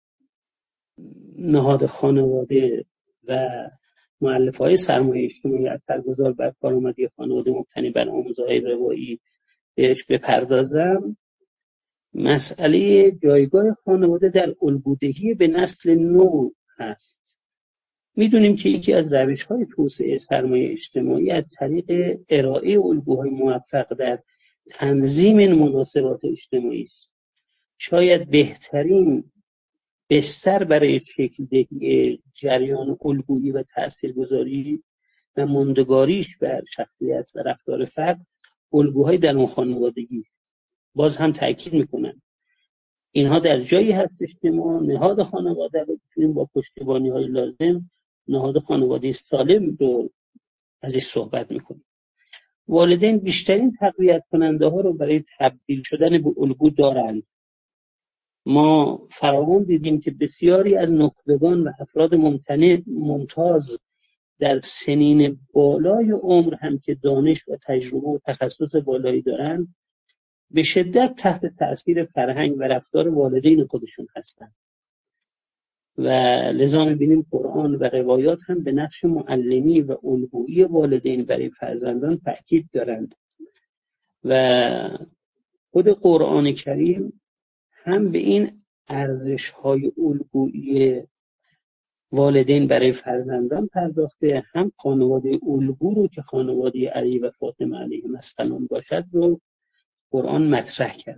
نهاد خانواده و مؤلفه‌های سرمایه اجتماعی اثرگذار بر کارآمدی خانواده مبتنی بر آموزه‌های روایی بهش بپردازم، مسئله جایگاه خانواده در الگودهی به نسل نو هست. میدونیم که یکی از روش‌های توسعه سرمایه اجتماعی از طریق ارائه الگوهای موفق در تنظیم مناسبات اجتماعی است. شاید بهترین بستر برای شکل دهی جریان الگویی و تاثیرگذاری و ماندگاریش بر شخصیت و رفتار فرد الگوهای درون خانوادگی. باز هم تأکید میکنم اینها در جایی هستش که ما نهاد خانواده رو بتونیم با پشتیبانی‌های لازم نهاد خانواده سالم رو ازش صحبت میکنیم. والدین بیشترین تقویت کننده ها رو برای تبدیل شدن به الگو دارند. ما فراوان دیدیم که بسیاری از نخبگان و افراد ممتاز در سنین بالای عمر هم که دانش و تجربه و تخصص بالایی دارند به شدت تحت تأثیر فرهنگ و رفتار والدین خودشون هستند. و لذا می‌بینیم قرآن و روایات هم به نقش معلمی و الگویی والدین برای فرزندان تأکید دارند و خود قرآن کریم هم به این ارزش‌های الگویی والدین برای فرزندان پرداخته، هم خانواده الگو رو که خانواده علی و فاطمه علیهم السلام باشد رو قرآن مطرح کرد.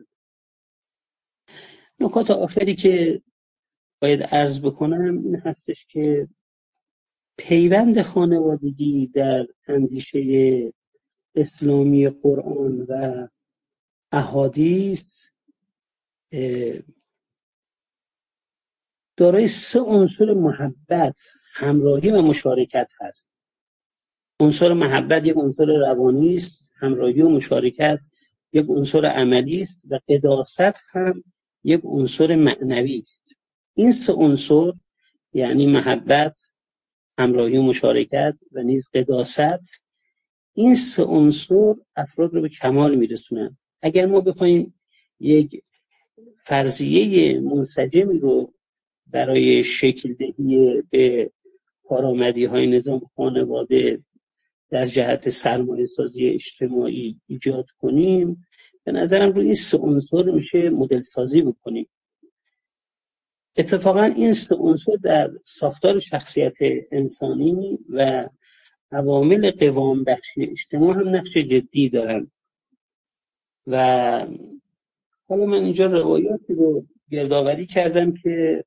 نکات آخری که باید عرض بکنم این هستش که پیوند خانوادگی در اندیشه اسلامی قرآن و احادیث دارای 3 عنصر محبت، همراهی و مشارکت هست. عنصر محبت یک عنصر روانی است، همراهی و مشارکت یک عنصر عملی است و قداست هم یک عنصر معنوی است. این 3 عنصر یعنی محبت، همراهی و مشارکت و نیز قداست، این 3 عنصر افراد رو به کمال میرسونن. اگر ما بخوایم یک فرضیه منسجمی رو برای شکل دهی به کارآمدی‌های نظام خانواده در جهت سرمایه‌سازی اجتماعی ایجاد کنیم، به نظرم روی این 3 عنصر میشه مدل سازی بکنیم. اتفاقا این 3 عنصر در ساختار شخصیت انسانی و عوامل قوام بخشی اجتماع هم نقش جدی دارن و حالا من اینجا روایاتی رو گردآوری کردم که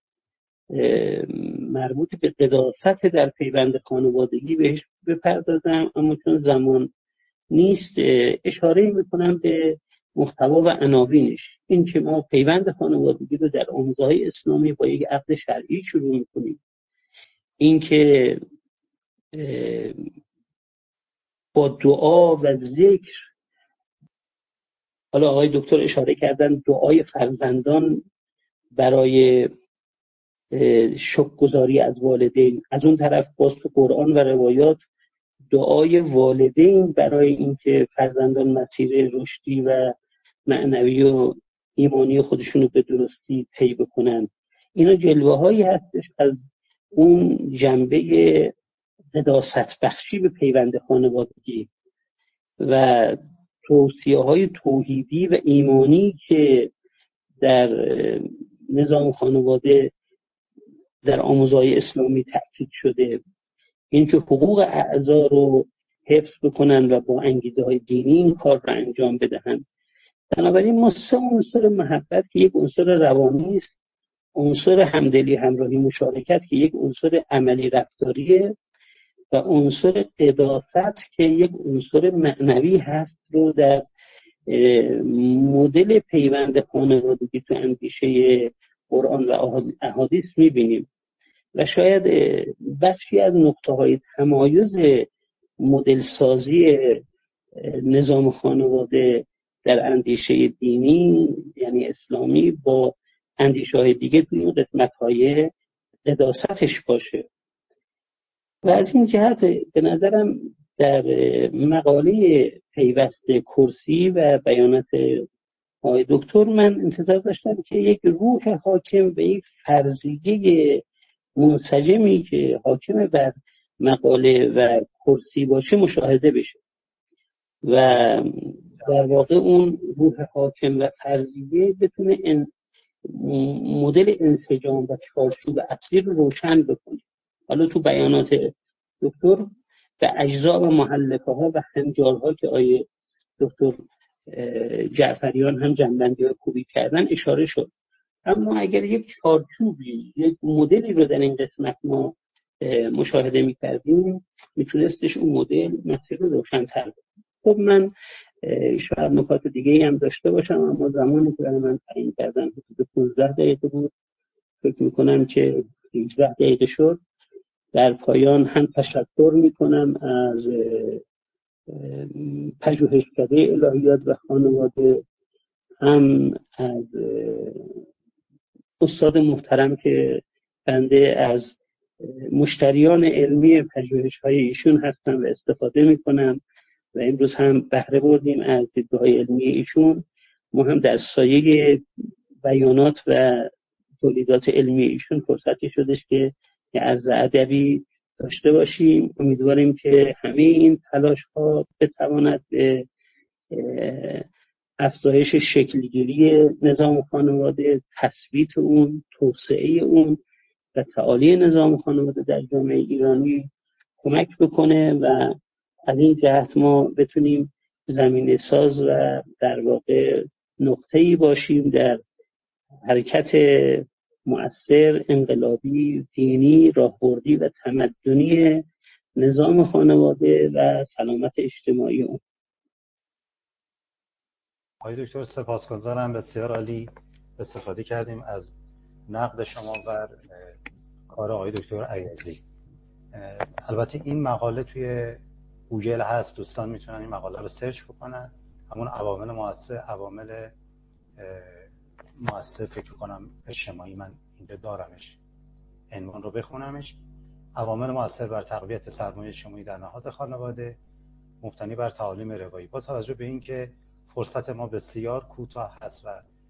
مربوط به قداست در پیوند خانوادگی بهش بپردازم، اما چون زمان نیست اشاره میکنم به محتوا و عناوینش. این که ما پیوند خانوادگی رو در آموزه‌های اسلامی با یک عقد شرعی شروع میکنیم، این که با دعا و ذکر، حالا آقای دکتر اشاره کردن دعای فرزندان برای شکرگزاری از والدین، از اون طرف باز تو قرآن و روایات دعای والدین برای اینکه فرزندان مسیر رشدی و معنوی و ایمانی خودشونو به درستی طی بکنن. اینا جلوه‌هایی هستش از اون جنبه قداست بخشی به پیوند خانوادگی و توصیه‌های توحیدی و ایمانی که در نظام خانواده در آموزه‌های اسلامی تأکید شده، این که حقوق اعضا رو حفظ بکنن و با انگیزه‌های دینی این کار رو انجام بدهن. بنابراین ما 3 عنصر محبت که یک عنصر روانی است، عنصر همدلی، همراهی، مشارکت که یک عنصر عملی رفتاریه و عنصر قداست که یک عنصر معنوی هست رو در مدل پیوند خانوادگی تو اندیشه قرآن و احادیث می‌بینیم و شاید بخشی از نقطه‌های تمایز مدل سازی نظام خانواده در اندیشه دینی یعنی اسلامی با اندیشه‌های دیگه توی این قسمت‌های قداستش باشه. و از این جهت به نظرم در مقاله پیوست کرسی و بیانات آقای دکتر من انتظار داشتم که یک روح حاکم و یک فرضیه منسجمی که حاکم بر مقاله و کرسی باشه مشاهده بشه و در واقع اون روح حاکم و فرضیه بتونه مدل انسجام و چارچوب اصلی رو روشن بکنه. حالا تو بیانات دکتر به اجزا و محلفه ها و هنجارها که آیه دکتر جعفریان هم جنبندی خوبی کردن اشاره شد، اما اگر یک چارچوبی، یک مدلی رو در این قسمت ما مشاهده می‌کردیم میتونستش اون مدل مسیر رو روشن‌تر کنه. خب من شاید نکات دیگه‌ای هم داشته باشم، اما زمانی که من تعیین کردم حدود 15 دقیقه بود، فکر می‌کنم که 18 دقیقه شد. در پایان هم تشکر می‌کنم از پژوهشکده الهیات و خانواده، هم از استاد محترم که بنده از مشتریان علمی پژوهش‌های ایشون هستم و استفاده می‌کنم و امروز هم بهره بردیم از دیدگاه‌های علمی ایشون. ما هم در سایه بیانات و تولیدات علمی ایشون فرصتی شدش که یه عرض ادبی داشته باشیم. امیدواریم که همه این تلاش ها بتواند به افزایش شکلگیری نظام خانواده، تثبیت اون، توسعه اون و تعالی نظام خانواده در جامعه ایرانی کمک بکنه و از این جهت ما بتونیم زمینه ساز و در واقع نقطه‌ای باشیم در حرکت مؤثر، انقلابی، دینی، راهبردی و تمدنی نظام خانواده و سلامت اجتماعی اون. آقای دکتر سپاسگزارم، بسیار عالی استفاده کردیم از نقد شما بر کار آقای دکتر ایازی. البته این مقاله توی گوگل هست، دوستان میتونن این مقاله رو سرچ بکنن. همون عوامل مؤثر فکر کنم اجتماعی، من اینجا دارمش، عنوان رو بخونمش. عوامل مؤثر بر تقویت سرمایه اجتماعی در نهاد خانواده مبتنی بر تعالیم روایی. با توجه به اینکه فرصت ما بسیار کوتاه هست و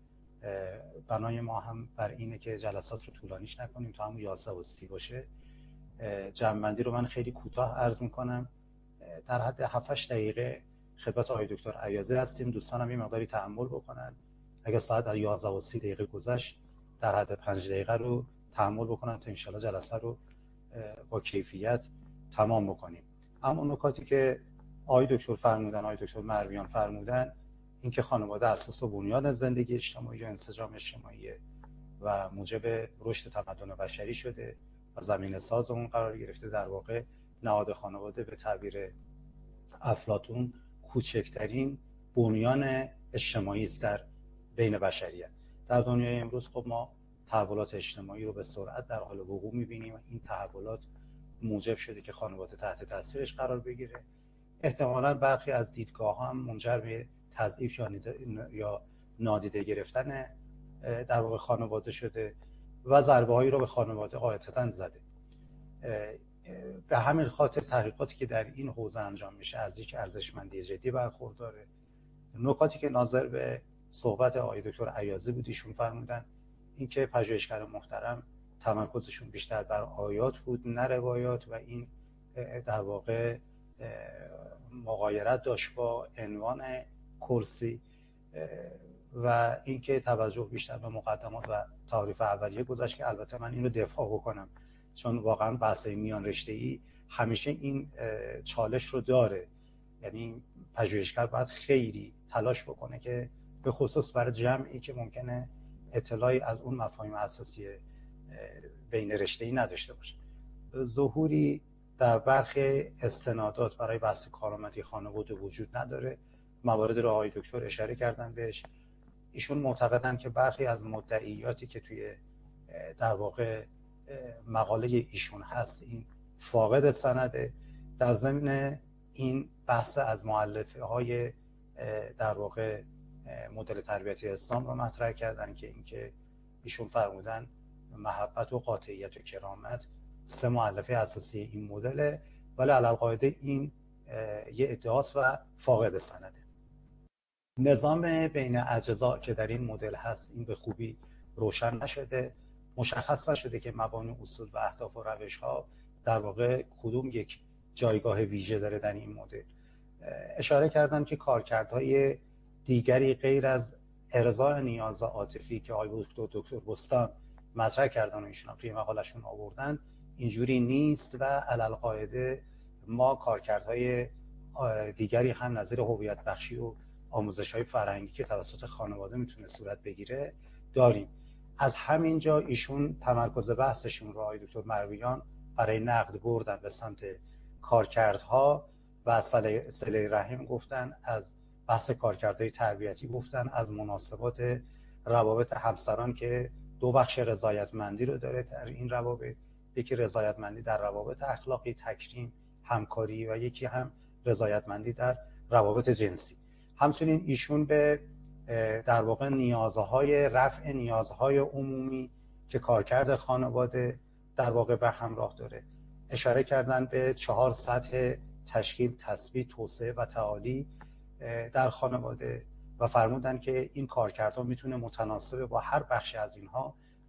بنای ما هم بر اینه که جلسات رو طولانیش نکنیم تا همون 11:30 باشه، جمع‌بندی رو من خیلی کوتاه عرض میکنم. در حد 7-8 دقیقه خدمت آقای دکتر ایازی هستیم. دوستانم یه مقداری تحمل بکنن. اگه ساعت 11:30 گذشت، در حد 5 دقیقه رو تحمل بکنن تا انشالله جلسه رو با کیفیت تمام بکنیم. اما نکاتی که آقای دکتر فرمودن، آقای دکتر مرویان فرمودن، این که خانواده اساس و بنیاد زندگی اجتماعی و انسجام اجتماعی و موجب رشد تمدن بشری شده و زمینه ساز اون قرار گرفته. در واقع نهاد خانواده به تعبیر افلاطون کوچکترین بنیان اجتماعی است در بین بشریت. در دنیای امروز خب ما تحولات اجتماعی رو به سرعت در حال وقوع می‌بینیم و این تحولات موجب شده که خانواده تحت تاثیرش قرار بگیره. احتمالاً برخی از دیدگاه‌ها هم منجر به تضعیف یا نادیده گرفتن در واقع خانواده شده و ضربه‌هایی رو به خانواده قاعدتاً زده. به همین خاطر تحقیقاتی که در این حوزه انجام میشه از یک ارزشمندی جدی برخورداره. نکاتی که ناظر به صحبت آقای دکتر ایازی بود، ایشون فرمودن اینکه پژوهشگر محترم تمرکزشون بیشتر بر آیات بود نه روایات و این در واقع مغایرت داشت با عنوان کرسی و اینکه توجه بیشتر به مقدمات و تعاریف اولیه گذاشت که البته من اینو دفاع بکنم، چون واقعا بحث میان رشته‌ای همیشه این چالش رو داره. یعنی پژوهشگر باید خیلی تلاش بکنه که به خصوص برای جمعی که ممکنه اطلاعی از اون مفاهیم اساسی بین رشته‌ای نداشته باشه. ظهوری در برخی استنادات برای بحث کارآمدی خانواده وجود نداره. موارد رو آقای دکتر اشاره کردن بهش. ایشون معتقدن که برخی از مدعیاتی که توی در واقع مقاله ایشون هست این فاقد سنده. در ضمن این بحث از مؤلفه های در واقع مدل تربیتی اسلام رو مطرح کردن که اینکه ایشون فرمودن محبت و قاطعیت و کرامت 3 مؤلفه اساسی این مدله، ولی علالقاعده این یه ادعاست و فاقد سنده. نظام بین اجزا که در این مدل هست این به خوبی روشن نشده، مشخص نشده که مبانی، اصول و اهداف و روش ها در واقع کدوم یک جایگاه ویژه داره در این مدل. اشاره کردن که کارکردهای دیگری غیر از ارضاء نیاز عاطفی که آقای دکتر بستان مطرح کردن و ایشون توی مقالهشون آوردن اینجوری نیست و علالقاعده ما کارکردهای دیگری هم نظیر هویت بخشی و آموزش‌های فرهنگی که توسط خانواده میتونه صورت بگیره داریم. از همینجا ایشون تمرکز بحثشون رو آقای دکتر مرویان برای نقد بردن به سمت کارکردها و صله رحم گفتن، از بحث کارکردهای تربیتی گفتن، از مناسبات روابط همسران که 2 بخش رضایتمندی رو داره در این روابط، یکی رضایتمندی در روابط اخلاقی، تکریم، همکاری و یکی هم رضایتمندی در روابط جنسی. همچنین ایشون به در واقع نیازهای رفع نیازهای عمومی که کارکرد خانواده در واقع به همراه داره اشاره کردن به 4 سطح تشکیل، تثبیت، توسعه و تعالی در خانواده و فرمودن که این کارکردها میتونه متناسب با هر بخشی از اینها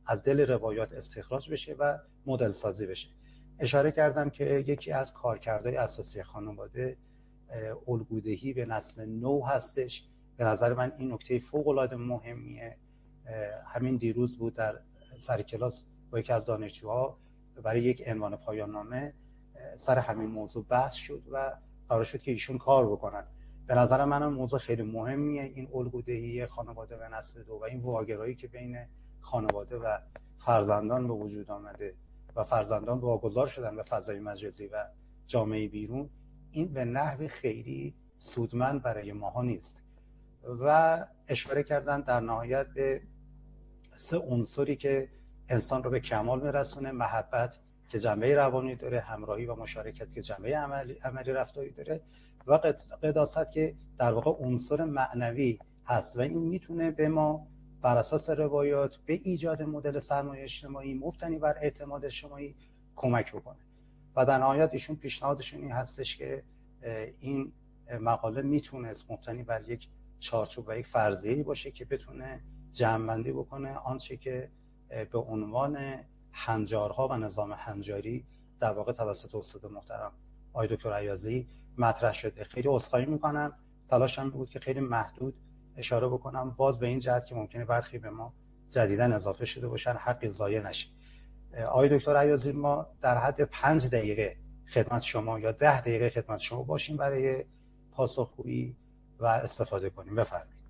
از دل روایات استخراج بشه و مدل سازی بشه. اشاره کردم که یکی از کارکردهای اساسی خانواده الگودهی به نسل نو هستش. به نظر من این نکته فوق‌العاده مهمیه. همین دیروز بود در سر کلاس با یکی از دانشجوها برای یک عنوان پایان نامه سر همین موضوع بحث شد و قرار شد که ایشون کار بکنن. به نظر من موضوع خیلی مهمیه، این الگودهی خانواده به نسل دو و این واگرایی که بین خانواده و فرزندان به وجود آمده و فرزندان واگذار شدن به فضای مجازی و جامعه بیرون، این به نحو خیری سودمند برای ماها نیست. و اشاره کردن در نهایت به 3 عنصری که انسان رو به کمال میرسونه: محبت که جنبه روانی داره، همراهی و مشارکت که جنبه عملی رفتاری داره، و قداست که در واقع عنصر معنوی هست و این میتونه به ما بر اساس روایات به ایجاد مدل سرمایه اجتماعی مبتنی بر اعتماد اجتماعی کمک بکنه. و در نهایت ایشون پیشنهادشون این هستش که این مقاله میتونست مبتنی بر یک چارچوب و یک فرضیه‌ای باشه که بتونه جمع‌بندی بکنه آنچه که به عنوان هنجارها و نظام هنجاری در واقع توسط استاد محترم آقای دکتر ایازی مطرح شده. خیلی عذرخواهی میکنم، تلاشم بود که خیلی محدود اشاره بکنم، باز به این جهت که ممکنه برخی به ما جدیداً اضافه شده باشن حقی ضایع نشه. آقای دکتر ایازی، ما در حد 5 دقیقه خدمت شما یا 10 دقیقه خدمت شما باشیم برای پاسخگویی و استفاده کنیم. بفرمایید.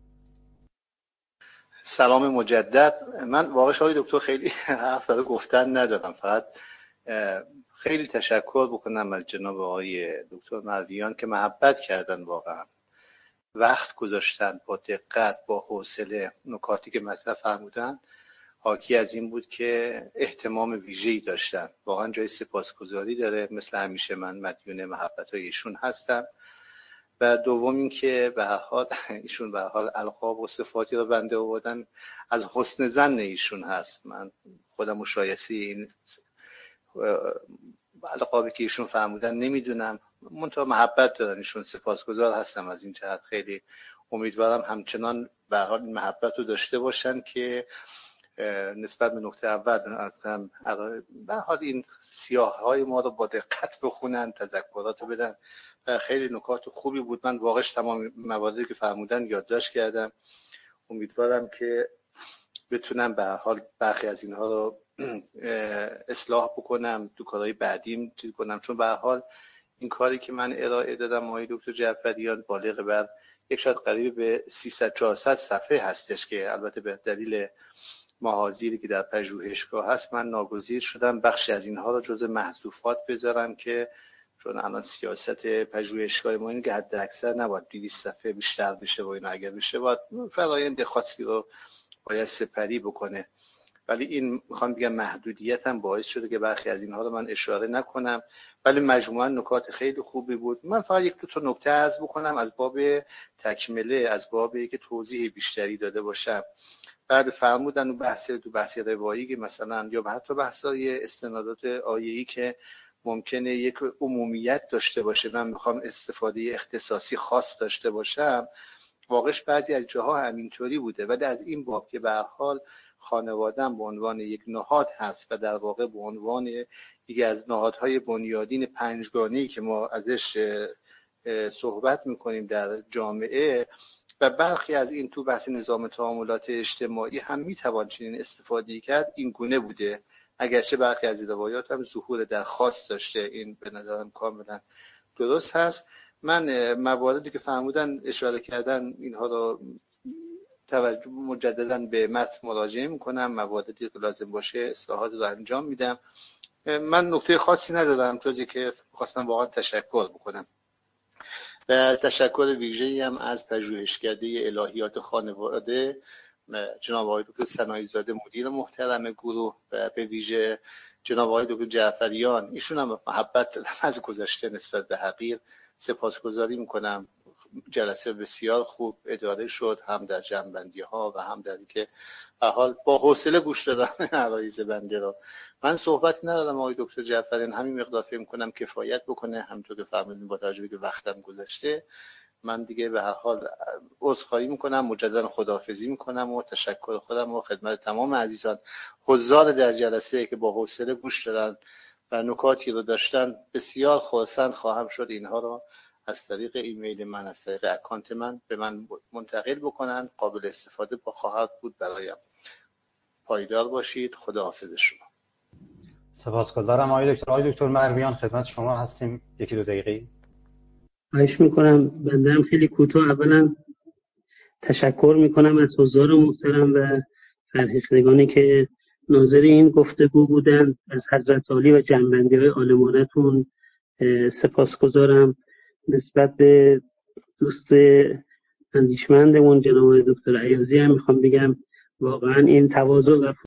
سلام مجدد. من واقعا آقای دکتر خیلی حرف برای گفتن ندارم، فقط خیلی تشکر بکنم از جناب آقای دکتر مرویان که محبت کردن، واقعا وقت گذاشتن، با دقت، با حوصله. نکاتی که مطرح فرمودن حاکی از این بود که اهتمام ویژه‌ای داشتن، واقعا جای سپاسگزاری داره. مثل همیشه من مدیون محبت‌های ایشون هستم. و دوم این که به هر حال ایشون به هر حال القاب و صفاتی رو بنده آوردن از حسن ظن ایشون هست. من خودم شایسته این القابی که ایشون فرمودن نمیدونم، منتها محبت دارن ایشون، سپاسگزار هستم از این جهت. خیلی امیدوارم همچنان به هر حال محبت رو داشته باشن که نسبت به نکته اول به حال این سیاه‌های ما رو با دقت بخونن، تذکرات رو بدن. خیلی نکات خوبی بود. من واقعا تمام مواردی که فرمودن یادداشت کردم. امیدوارم که بتونم به هر حال برخی از اینها رو اصلاح بکنم، تو کارهای بعدیم چیز کنم، چون به هر حال این کاری که من ارائه دادم آقای دکتر جعفریان بالغ بر یک شاید قریب به 300-400 صفحه هستش که البته به دلیل محاضری که در پژوهشگاه هست من ناگزیر شدم بخشی از اینها رو جزء محذوفات بذارم، که چون الان سیاست پژوهشگاه ما اینه که حد اکثر نباید 200 صفحه بیشتر بشه و اینا، اگر بشه باید فرآیند خاصی رو باید سپری بکنه. ولی این میخوام بگم محدودیت هم باعث شده که برخی از اینها رو من اشاره نکنم، ولی مجموعاً نکات خیلی خوبی بود. من فقط یک دو تا نکته عرض بکنم از باب تکمله، از باب که توضیح بیشتری داده باشم. بعد فرمودن بحث روایی که مثلا یا حتی بحث‌های استنادات آیه‌ای که ممکنه یک عمومیت داشته باشه، من میخوام استفاده اختصاصی خاص داشته باشم. واقعش بعضی از جاها همینطوری بوده، ولی از این باب که به هر حال خانواده‌ام به عنوان یک نهاد هست و در واقع به عنوان یکی از نهادهای بنیادین پنجگانه‌ای که ما ازش صحبت میکنیم در جامعه، و برخی از این تو بحث نظام تعاملات اجتماعی هم میتوان چنین استفاده کرد، این گونه بوده. اگرچه برخی از روایات هم ظهور در خاص داشته، این به نظرم کاملا درست هست. من مواردی که فرمودن اشاره کردن اینها رو توجه مجددا به متن مراجعه میکنم، مواردی که لازم باشه اصلاحات رو انجام میدم. من نکته خاصی ندارم جز که خواستم واقعا تشکر بکنم و تشکر ویژه‌ای هم از پژوهشکده الهیات خانواده جناب آقای دکتر سنایی زاده مدیر محترم گروه و به ویژه جناب آقای دکتر جعفریان. ایشون هم محبت از گذشته نسبت به حقیر. سپاسگزاری میکنم. جلسه بسیار خوب اداره شد، هم در جمع‌بندی ها و هم در اینکه به حال با حوصله گوش دادن عرایض بنده رو. من صحبتی ندارم آقای دکتر جعفریان، همین مقدار فکر می‌کنم کفایت بکنه. همونطور که فرمودین با توجه به وقتم گذشته من دیگه به هر حال عذرخواهی میکنم، مجددا خداحافظی میکنم و تشکر خودم و خدمت تمام عزیزان حضار در جلسه که با حوصله گوش دادن و نکاتی رو داشتن. بسیار خرسند خواهم شد اینها رو از طریق ایمیل من، از طریق اکانت من به من منتقل بکنن، قابل استفاده خواهد بود برایم. پایدار باشید. خداحافظ شما. سپاسگزارم آقای دکتر. آقای دکتر مرویان خدمت شما هستیم، 1-2 دقیقه. خواهش میکنم. بنده هم خیلی کوتاه اولا تشکر میکنم از حضار محترم و فرهیختگانی که ناظر این گفتگو بودن. از حضرت عالی و جنبندی‌های عالمانه‌تون سپاسگزارم. نسبت به دوست اندیشمندمون جناب دکتر ایازی هم میخوام بگم واقعا این تواضع و